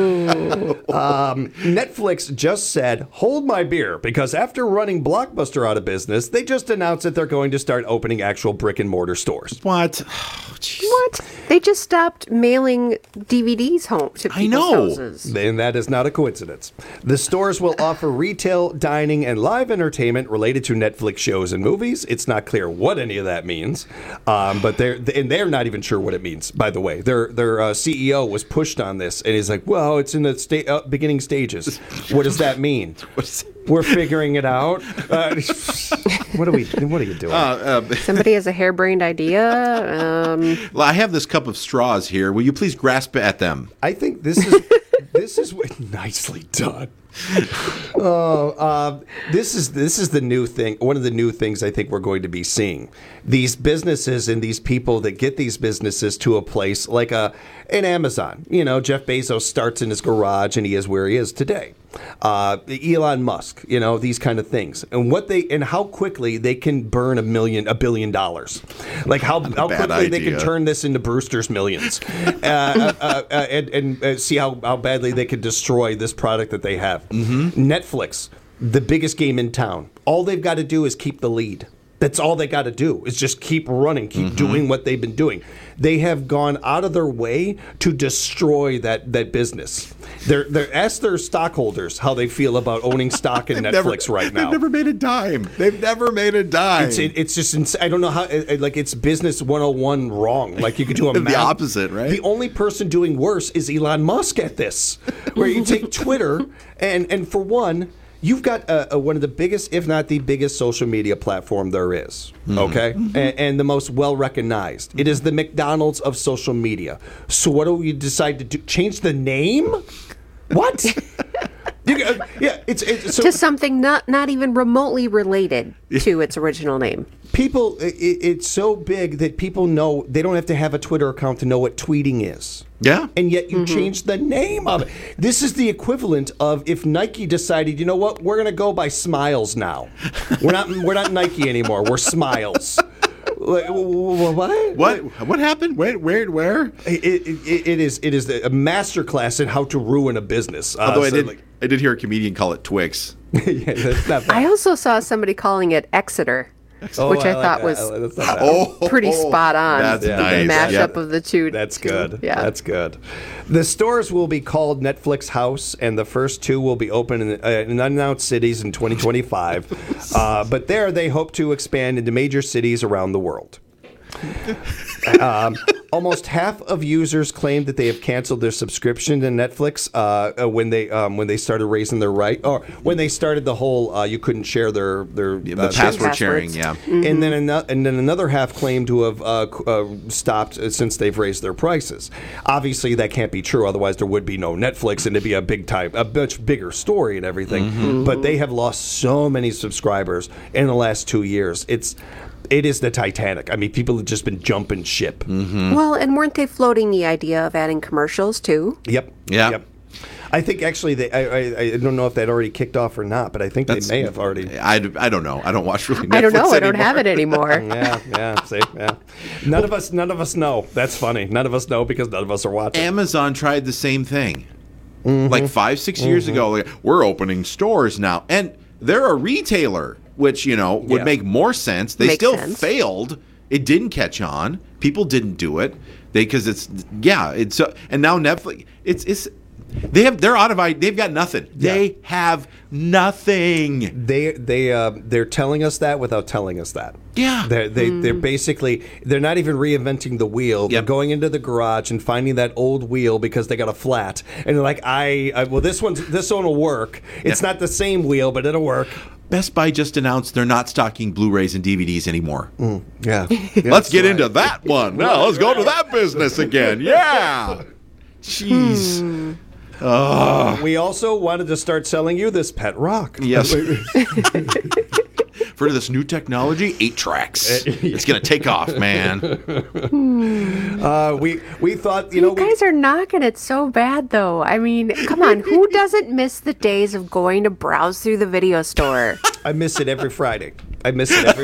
Netflix just said, "Hold my beer," because after running Blockbuster out of business, they just announced that they're going to start opening actual brick and mortar stores. What? What? They just stopped mailing DVDs home to people's houses. And that is not a coincidence. The stores will offer retail, dining, and live entertainment related to Netflix shows and movies. It's not clear what any of that means, but they're not even sure what it means. By the way, their CEO was pushed on this, and he's like, "Well, it's in the beginning stages." What does that mean? We're figuring it out. What are you doing? Somebody has a harebrained idea. Well, I have this cup of straws here. Will you please grasp at them? I think this is nicely done. This is the new thing. One of the new things I think we're going to be seeing. These businesses and these people that get these businesses to a place like an Amazon. You know, Jeff Bezos starts in his garage and he is where he is today. Elon Musk, you know, these kind of things, and how quickly they can burn $1 billion. Like how quickly they can turn this into Brewster's Millions, and see how badly they can destroy this product that they have. Mm-hmm. Netflix, the biggest game in town. All they've got to do is keep the lead. That's all they got to do is just keep running, keep doing what they've been doing. They have gone out of their way to destroy that business. They're ask their stockholders how they feel about owning stock in Netflix right now. They've never made a dime. It's just I don't know how. Like it's business 101 wrong. Like you could do the opposite, right? The only person doing worse is Elon Musk at this, where you take Twitter and for one. You've got one of the biggest, if not the biggest, social media platform there is, okay? Mm-hmm. And the most well-recognized. It is the McDonald's of social media. So what do you decide to do? Change the name? What? It's to something not even remotely related to its original name. People, it's so big that people know they don't have to have a Twitter account to know what tweeting is. Yeah. And yet you changed the name of it. This is the equivalent of if Nike decided, you know what, we're going to go by Smiles now. We're not Nike anymore. We're Smiles. What happened? Where? It is a masterclass in how to ruin a business. Although I did hear a comedian call it Twix. Yeah, that's not bad. I also saw somebody calling it Exeter. Which I thought was pretty spot on. That's nice. The mashup of the two. That's good. Yeah. That's good. The stores will be called Netflix House, and the first two will be open in unannounced cities in 2025. But there, they hope to expand into major cities around the world. Almost half of users claim that they have canceled their subscription to Netflix when they started raising their or when they started the whole you couldn't share their password sharing, yeah. Mm-hmm. And then another half claim to have stopped since they've raised their prices. Obviously, that can't be true. Otherwise, there would be no Netflix, and it'd be a much bigger story and everything. Mm-hmm. But they have lost so many subscribers in the last 2 years. It is the Titanic. I mean, people have just been jumping ship. Mm-hmm. Well, and weren't they floating the idea of adding commercials too? Yep. I think actually I don't know if that already kicked off or not, but I think they may have already. I don't know. I don't watch really Netflix I don't know. anymore. I don't have it anymore. Yeah. See, yeah. None of us know. That's funny. None of us know because none of us are watching. Amazon tried the same thing, like 5-6 years ago. Like, we're opening stores now, and they're a retailer. Which, would make more sense. They still failed. It didn't catch on. People didn't do it. And now Netflix, they're out of, they've got nothing. Yeah. They have nothing. They're telling us that without telling us that. Yeah. They're basically, they're not even reinventing the wheel. They're going into the garage and finding that old wheel because they got a flat. And they're like, well, this one will work. It's not the same wheel, but it'll work. Best Buy just announced they're not stocking Blu-rays and DVDs anymore. Yeah. Let's get into that one. Now, let's go to that business again. Yeah. Jeez. We also wanted to start selling you this pet rock. Yes. For this new technology, 8 tracks. It's going to take off, man. We thought, you guys are knocking it so bad, though. I mean, come on. Who doesn't miss the days of going to browse through the video store? I miss it every Friday. I'm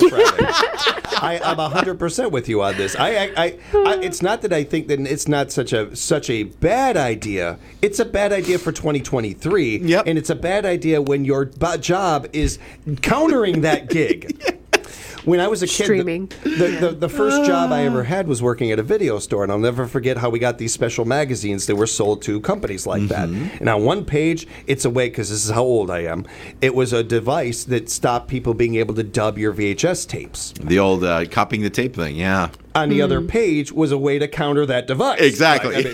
100% with you on this. It's not that I think that it's not such a bad idea. It's a bad idea for 2023. Yep. And it's a bad idea when your job is countering that gig. When I was a kid, streaming. The first job I ever had was working at a video store, and I'll never forget how we got these special magazines that were sold to companies like that. And on one page, it's a way, because this is how old I am, it was a device that stopped people being able to dub your VHS tapes. The old copying the tape thing, yeah. On the other page was a way to counter that device. Exactly.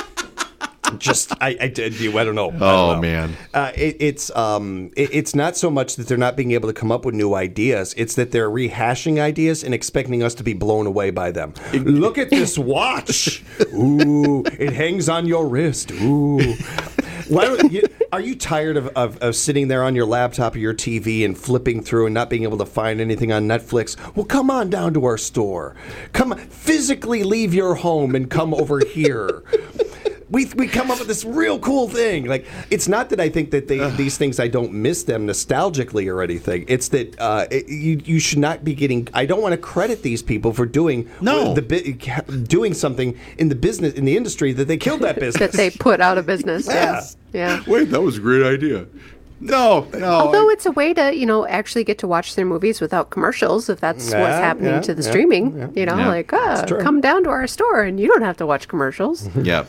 I don't know. Oh, man. It's not so much that they're not being able to come up with new ideas. It's that they're rehashing ideas and expecting us to be blown away by them. Look at this watch. Ooh, it hangs on your wrist. Ooh. Are you tired of sitting there on your laptop or your TV and flipping through and not being able to find anything on Netflix? Well, come on down to our store. Come physically leave your home and come over here. We come up with this real cool thing. Like, it's not that I think that these things, I don't miss them nostalgically or anything. It's that you should not be getting. I don't want to credit these people for doing something in the business, in the industry, that they killed that business. That they put out of business. Yeah. Yeah. Wait, that was a great idea. No. Although it's a way to, actually get to watch their movies without commercials, if that's what's happening to the streaming. Come down to our store and you don't have to watch commercials. Yeah.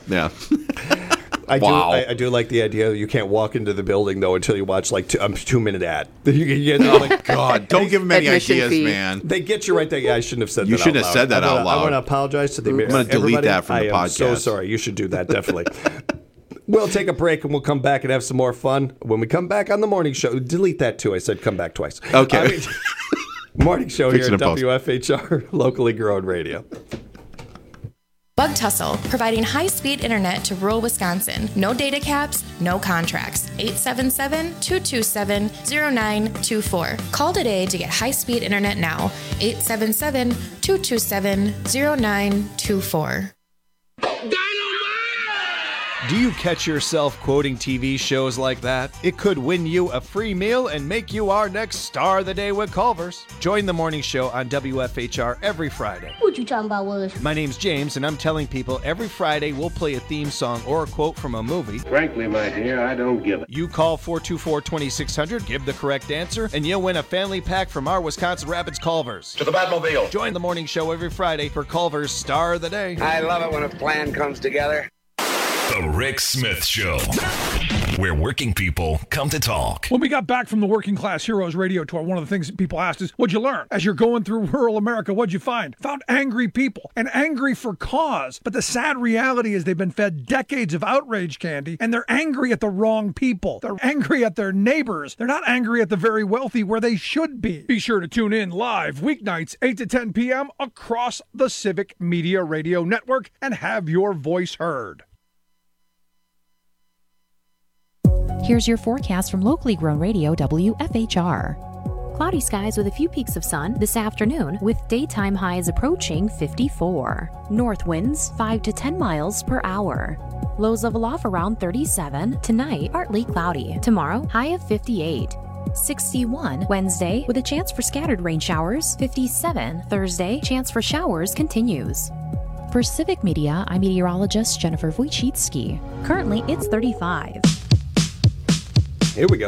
I do like the idea that you can't walk into the building, though, until you watch like 2-minute ad. God, don't give them any ideas, man. They get you right there. Yeah, I shouldn't have said that. You shouldn't have said that out loud. I want to apologize to the. I'm going to delete that from the podcast. I am so sorry. You should do that, definitely. We'll take a break and we'll come back and have some more fun. When we come back on the morning show, delete that too. I said come back twice. Okay. Morning show here at WFHR, locally grown radio. Bug Tussle, providing high-speed internet to rural Wisconsin. No data caps, no contracts. 877-227-0924. Call today to get high-speed internet now. 877-227-0924. Do you catch yourself quoting TV shows like that? It could win you a free meal and make you our next star of the day with Culver's. Join the morning show on WFHR every Friday. What you talking about, Willis? My name's James, and I'm telling people every Friday we'll play a theme song or a quote from a movie. Frankly, my dear, I don't give it. You call 424-2600, give the correct answer, and you'll win a family pack from our Wisconsin Rapids Culver's. To the Batmobile. Join the morning show every Friday for Culver's Star of the Day. I love it when a plan comes together. The Rick Smith Show, where working people come to talk. When we got back from the Working Class Heroes radio tour, one of the things that people asked is, what'd you learn? As you're going through rural America, what'd you find? Found angry people, and angry for cause. But the sad reality is they've been fed decades of outrage candy, and they're angry at the wrong people. They're angry at their neighbors. They're not angry at the very wealthy where they should be. Be sure to tune in live weeknights, 8 to 10 p.m. across the Civic Media Radio Network and have your voice heard. Here's your forecast from locally grown radio WFHR. Cloudy skies with a few peaks of sun this afternoon, with daytime highs approaching 54. North winds 5 to 10 miles per hour. Lows level off around 37. Tonight, partly cloudy. Tomorrow, high of 58. 61 Wednesday with a chance for scattered rain showers. 57 Thursday, chance for showers continues. For Civic Media, I'm meteorologist Jennifer Wojcicki. Currently, it's 35. Here we go.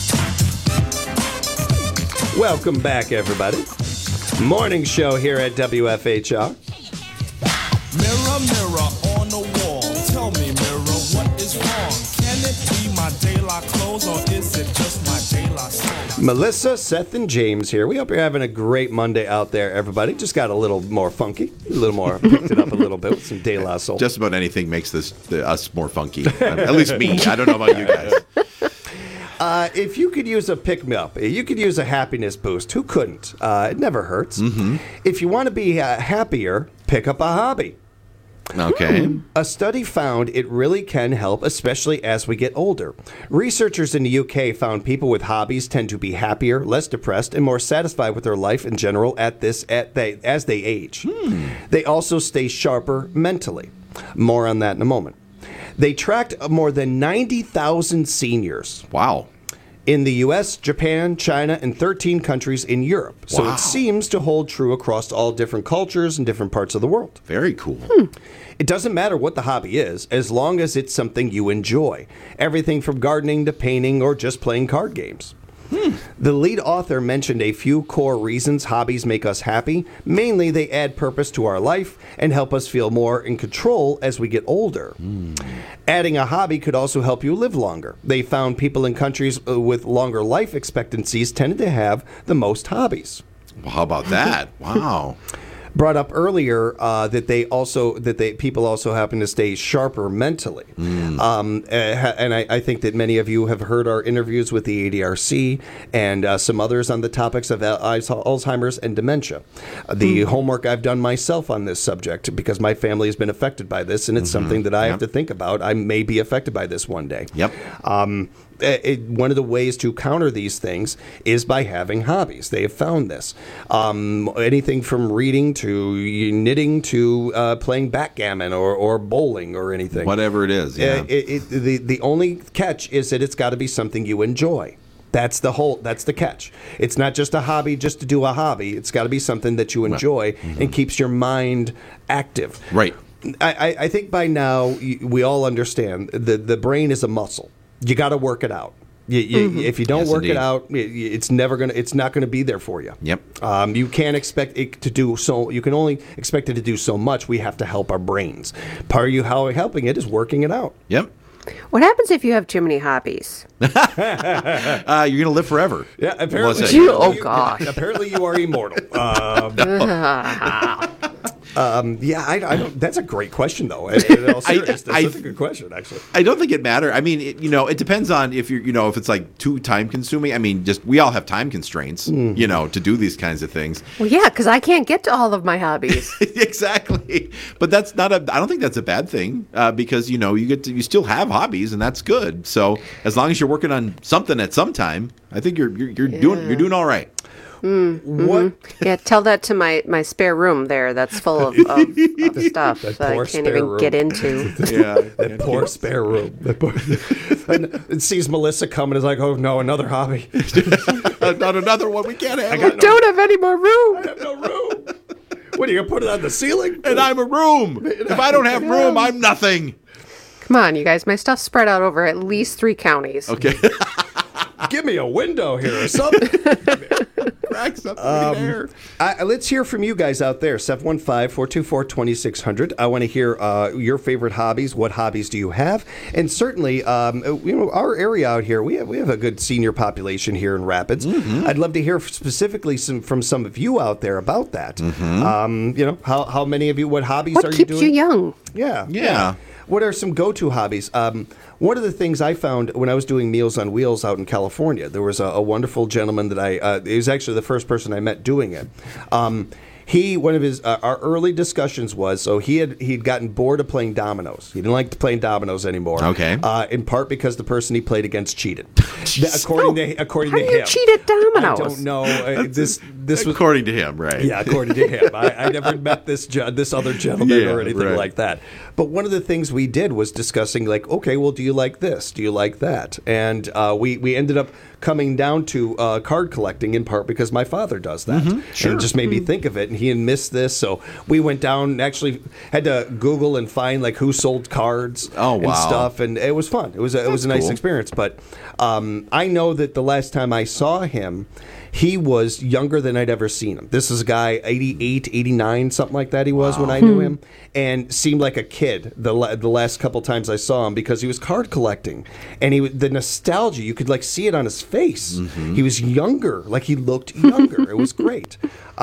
Welcome back, everybody. Morning show here at WFHR. Mirror, mirror on the wall. Tell me, mirror, what is wrong? Can it be my daylight clothes or is it just my daylight song? Melissa, Seth, and James here. We hope you're having a great Monday out there, everybody. Just got a little more funky, a little more, picked it up a little bit with some De La Soul. Just about anything makes us more funky. At least me. I don't know about you guys. If you could use a pick-me-up, you could use a happiness boost. Who couldn't? It never hurts. Mm-hmm. If you want to be happier, pick up a hobby. Okay. A study found it really can help, especially as we get older. Researchers in the UK found people with hobbies tend to be happier, less depressed, and more satisfied with their life in general as they age. They also stay sharper mentally. More on that in a moment. They tracked more than 90,000 seniors. Wow. In the U.S., Japan, China, and 13 countries in Europe. So Wow. it seems to hold true across all different cultures and different parts of the world. Very cool. It doesn't matter what the hobby is, as long as it's something you enjoy. Everything from gardening to painting or just playing card games. The lead author mentioned a few core reasons hobbies make us happy. Mainly, they add purpose to our life and help us feel more in control as we get older. Adding a hobby could also help you live longer. They found people in countries with longer life expectancies tended to have the most hobbies. Well, how about that? Wow. Brought up earlier that people also happen to stay sharper mentally, and I think that many of you have heard our interviews with the ADRC and some others on the topics of Alzheimer's and dementia. The homework I've done myself on this subject because my family has been affected by this, and it's something that I have to think about. I may be affected by this one day. Yep. One of the ways to counter these things is by having hobbies. They have found this. Anything from reading to knitting to playing backgammon or bowling or anything. Whatever it is. Yeah. The only catch is that it's got to be something you enjoy. That's the catch. It's not just a hobby just to do a hobby. It's got to be something that you enjoy and keeps your mind active. Right. I think by now we all understand the brain is a muscle. You got to work it out. If you don't work it out, it's not gonna be there for you. Yep. You can't expect it to do so. You can only expect it to do so much. We have to help our brains. Part of how helping it is working it out. Yep. What happens if you have too many hobbies? You're gonna live forever. Yeah. Apparently. Gosh. Apparently, you are immortal. I don't. That's a great question, though. In all seriousness, that's a good question, actually. I don't think it matters. I mean, it depends on if if it's like too time consuming. I mean, we all have time constraints, to do these kinds of things. Well, yeah, because I can't get to all of my hobbies. Exactly, but that's not I don't think that's a bad thing because you still have hobbies and that's good. So as long as you're working on something at some time, I think you're doing all right. What? Yeah, tell that to my spare room there. That's full of stuff that I can't even get into. That poor spare room. And it sees Melissa coming. Is like, oh no, another hobby. Not another one. We can't have. I don't have any more room. I have no room. What are you gonna put it on the ceiling? And I'm a room. If I don't have room, I'm nothing. Come on, you guys. My stuff's spread out over at least 3 counties. Okay. Give me a window here or something. Crack something in there. Let's hear from you guys out there. 715-424-2600. I want to hear your favorite hobbies. What hobbies do you have? And certainly, our area out here, we have a good senior population here in Rapids. I'd love to hear specifically from some of you out there about that. How many of you? What hobbies are you doing? What keeps you young? Yeah. What are some go-to hobbies? One of the things I found when I was doing Meals on Wheels out in California, there was a wonderful gentleman that he was actually the first person I met doing it. One of his our early discussions was he'd gotten bored of playing dominoes. He didn't like playing dominoes anymore. Okay. In part because the person he played against cheated. According to him. How do you cheat at dominoes? I don't know. This was according to him, right? Yeah, according to him. I never met this other gentleman or anything like that. But one of the things we did was discussing like, okay, well, do you like this? Do you like that? And we ended up coming down to card collecting in part because my father does that. Sure. And it just made me think of it. And he had missed this. So we went down and actually had to Google and find like who sold cards and stuff. And it was fun. It was a nice experience. But I know that the last time I saw him, he was younger than I'd ever seen him. This is a guy, 88, 89, something like that he was when I knew him, and seemed like a kid the last couple times I saw him because he was card collecting. And the nostalgia, you could like see it on his face. He was younger, like he looked younger. It was great.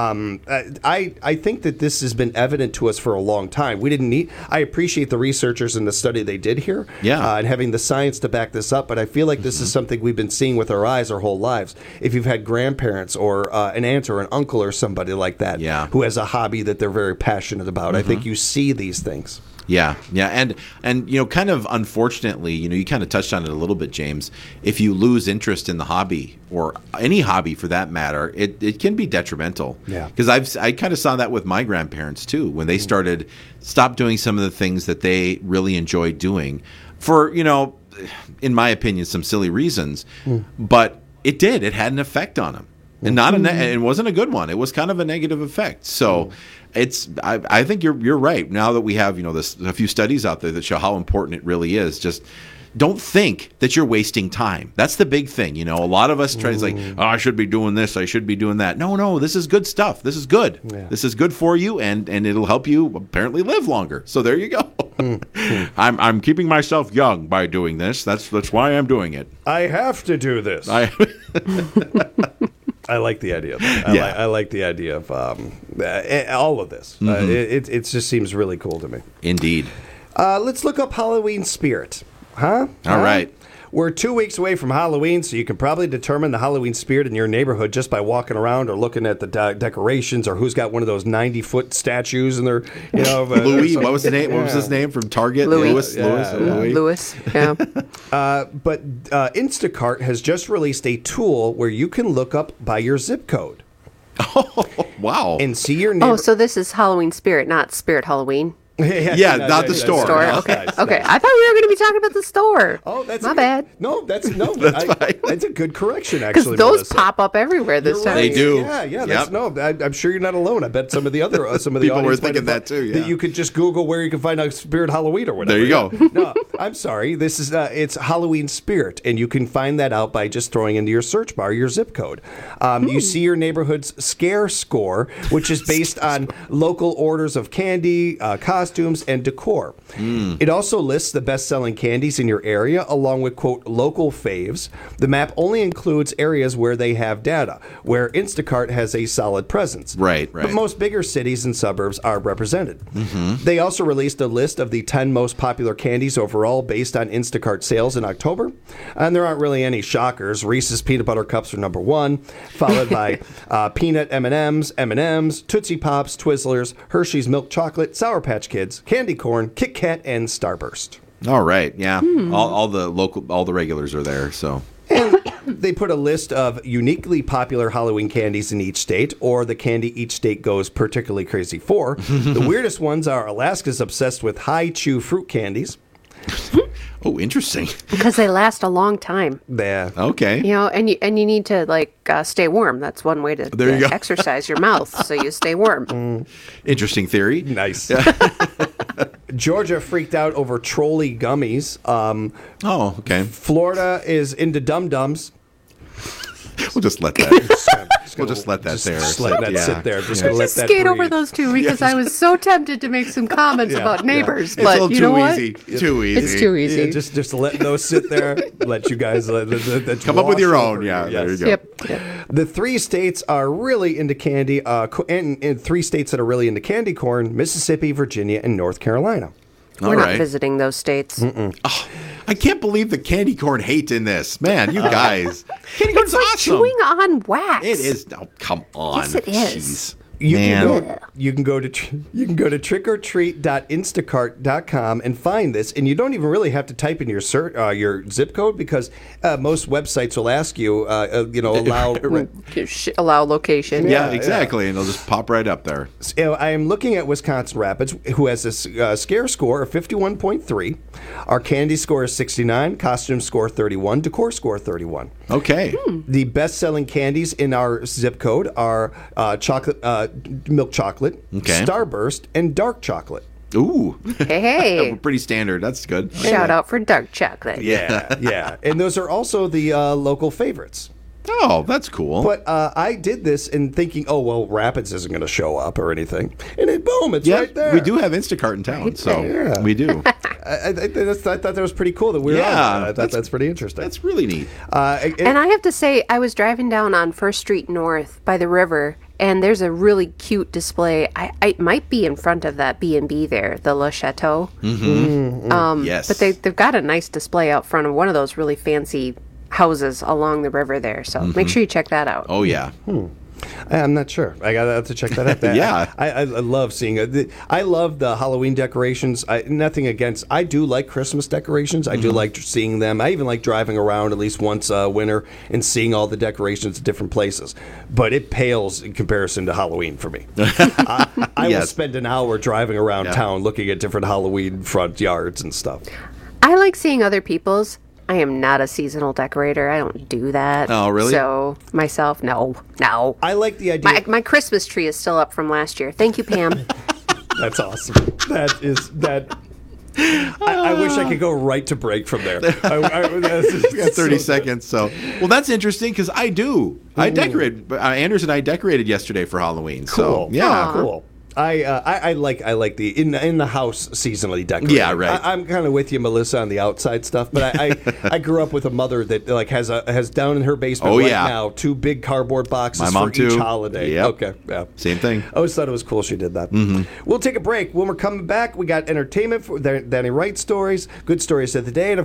I think that this has been evident to us for a long time. I appreciate the researchers and the study they did here, and having the science to back this up, but I feel like this is something we've been seeing with our eyes our whole lives. If you've had grandparents or an aunt or an uncle or somebody like that who has a hobby that they're very passionate about, I think you see these things. Yeah, and kind of unfortunately, you kind of touched on it a little bit, James. If you lose interest in the hobby or any hobby for that matter, it can be detrimental. Yeah, because I kind of saw that with my grandparents too when they stopped doing some of the things that they really enjoyed doing for in my opinion, some silly reasons, but it had an effect on them, and it wasn't a good one. It was kind of a negative effect. So. I think you're right. Now that we have a few studies out there that show how important it really is, just don't think that you're wasting time. That's the big thing. A lot of us try to say, "Oh, I should be doing this. I should be doing that." No, this is good stuff. This is good. Yeah. This is good for you, and it'll help you apparently live longer. So there you go. I'm keeping myself young by doing this. That's why I'm doing it. I have to do this. I like the idea of that. I like the idea of all of this. It just seems really cool to me. Indeed. Let's look up Halloween spirit. Huh? All right. We're 2 weeks away from Halloween, so you can probably determine the Halloween spirit in your neighborhood just by walking around or looking at the decorations or who's got one of those 90-foot statues in their, Louis, what was the name? What was his name from Target? Louis. Louis. Yeah. But Instacart has just released a tool where you can look up by your zip code. Oh, wow. And see your neighbor. Oh, so this is Halloween spirit, not Spirit Halloween. Not the store. Okay. I thought we were going to be talking about the store. Oh, that's my bad. No, that's fine. That's a good correction, because actually. those Melissa. Pop up everywhere this time. They do. Yeah. I'm sure you're not alone. I bet some of the other people were thinking that too. Yeah. That you could just Google where you can find out Spirit Halloween or whatever. There you go. No, I'm sorry. This is it's Halloween Spirit, and you can find that out by just throwing into your search bar your zip code. You see your neighborhood's scare score, which is based on local orders of candy, costumes, and decor. It also lists the best-selling candies in your area, along with, quote, local faves. The map only includes areas where they have data, where Instacart has a solid presence. Right. But most bigger cities and suburbs are represented. They also released a list of the 10 most popular candies overall based on Instacart sales in October. And there aren't really any shockers. Reese's Peanut Butter Cups are number one, followed by Peanut M&Ms, Tootsie Pops, Twizzlers, Hershey's Milk Chocolate, Sour Patch Kids, Candy Corn, Kit Kat, and Starburst. All right, yeah. All the regulars are there, so. And they put a list of uniquely popular Halloween candies in each state, or the candy each state goes particularly crazy for. The weirdest ones are Alaska's obsessed with high chew fruit candies. Oh, interesting. Because they last a long time. Yeah. Okay. And you need to stay warm. That's one way to exercise your mouth so you stay warm. Interesting theory. Nice. Georgia freaked out over trolley gummies. Okay. Florida is into dum-dums. We'll just let that. We'll just let that there. Just let that sit there. Just gonna let that skate over those two because I was so tempted to make some comments about neighbors, but you know what? It's too easy. It's too easy. Yeah, just let those sit there. Let you guys come up with your own. There you go. Yep. The 3 states are really into candy, and 3 states that are really into candy corn: Mississippi, Virginia, and North Carolina. We're not visiting those states. Oh, I can't believe the candy corn hate in this. Man, you guys. Candy corn's awesome. Chewing on wax. It is. Oh, come on. Yes, it is. Jeez. You can go to trickortreat.instacart.com and find this, and you don't even really have to type in your zip code because most websites will ask you, allow location. Yeah, exactly, and it'll just pop right up there. So, I am looking at Wisconsin Rapids, who has a scare score of 51.3. Our candy score is 69, costume score 31, decor score 31. Okay. The best-selling candies in our zip code are milk chocolate, Starburst, and dark chocolate. Ooh. Hey. Pretty standard. That's good. Shout out for dark chocolate. Yeah. And those are also the local favorites. Oh, that's cool. But I did this in thinking, oh, well, Rapids isn't going to show up or anything. And then, boom, it's right there. We do have Instacart in town, we do. I thought that was pretty cool that we were on that. I thought that's pretty interesting. That's really neat. And I have to say, I was driving down on First Street North by the river, and there's a really cute display. It might be in front of that B&B there, the Le Chateau. Yes. But they've got a nice display out front of one of those really fancy houses along the river there. So make sure you check that out. Oh, yeah. I'm not sure. I got to have to check that out. Yeah. I love seeing it. I love the Halloween decorations. Nothing against. I do like Christmas decorations. I do like seeing them. I even like driving around at least once a winter and seeing all the decorations at different places. But it pales in comparison to Halloween for me. I will spend an hour driving around town looking at different Halloween front yards and stuff. I like seeing other people's. I am not a seasonal decorator. I don't do that. Oh, really? So, myself, no. I like the idea. My Christmas tree is still up from last year. Thank you, Pam. That's awesome. I wish I could go right to break from there. We got 30 seconds. So, well, that's interesting because I do. I decorate. Anders and I decorated yesterday for Halloween. Cool. So, yeah. Cool. I like the in the house seasonally decorated. Yeah, right. I'm kind of with you, Melissa, on the outside stuff. But I grew up with a mother that has down in her basement now 2 big cardboard boxes for each holiday. Yep. Okay, yeah, same thing. I always thought it was cool she did that. We'll take a break. When we're coming back, we got entertainment for Danny Wright stories, good stories of the day, and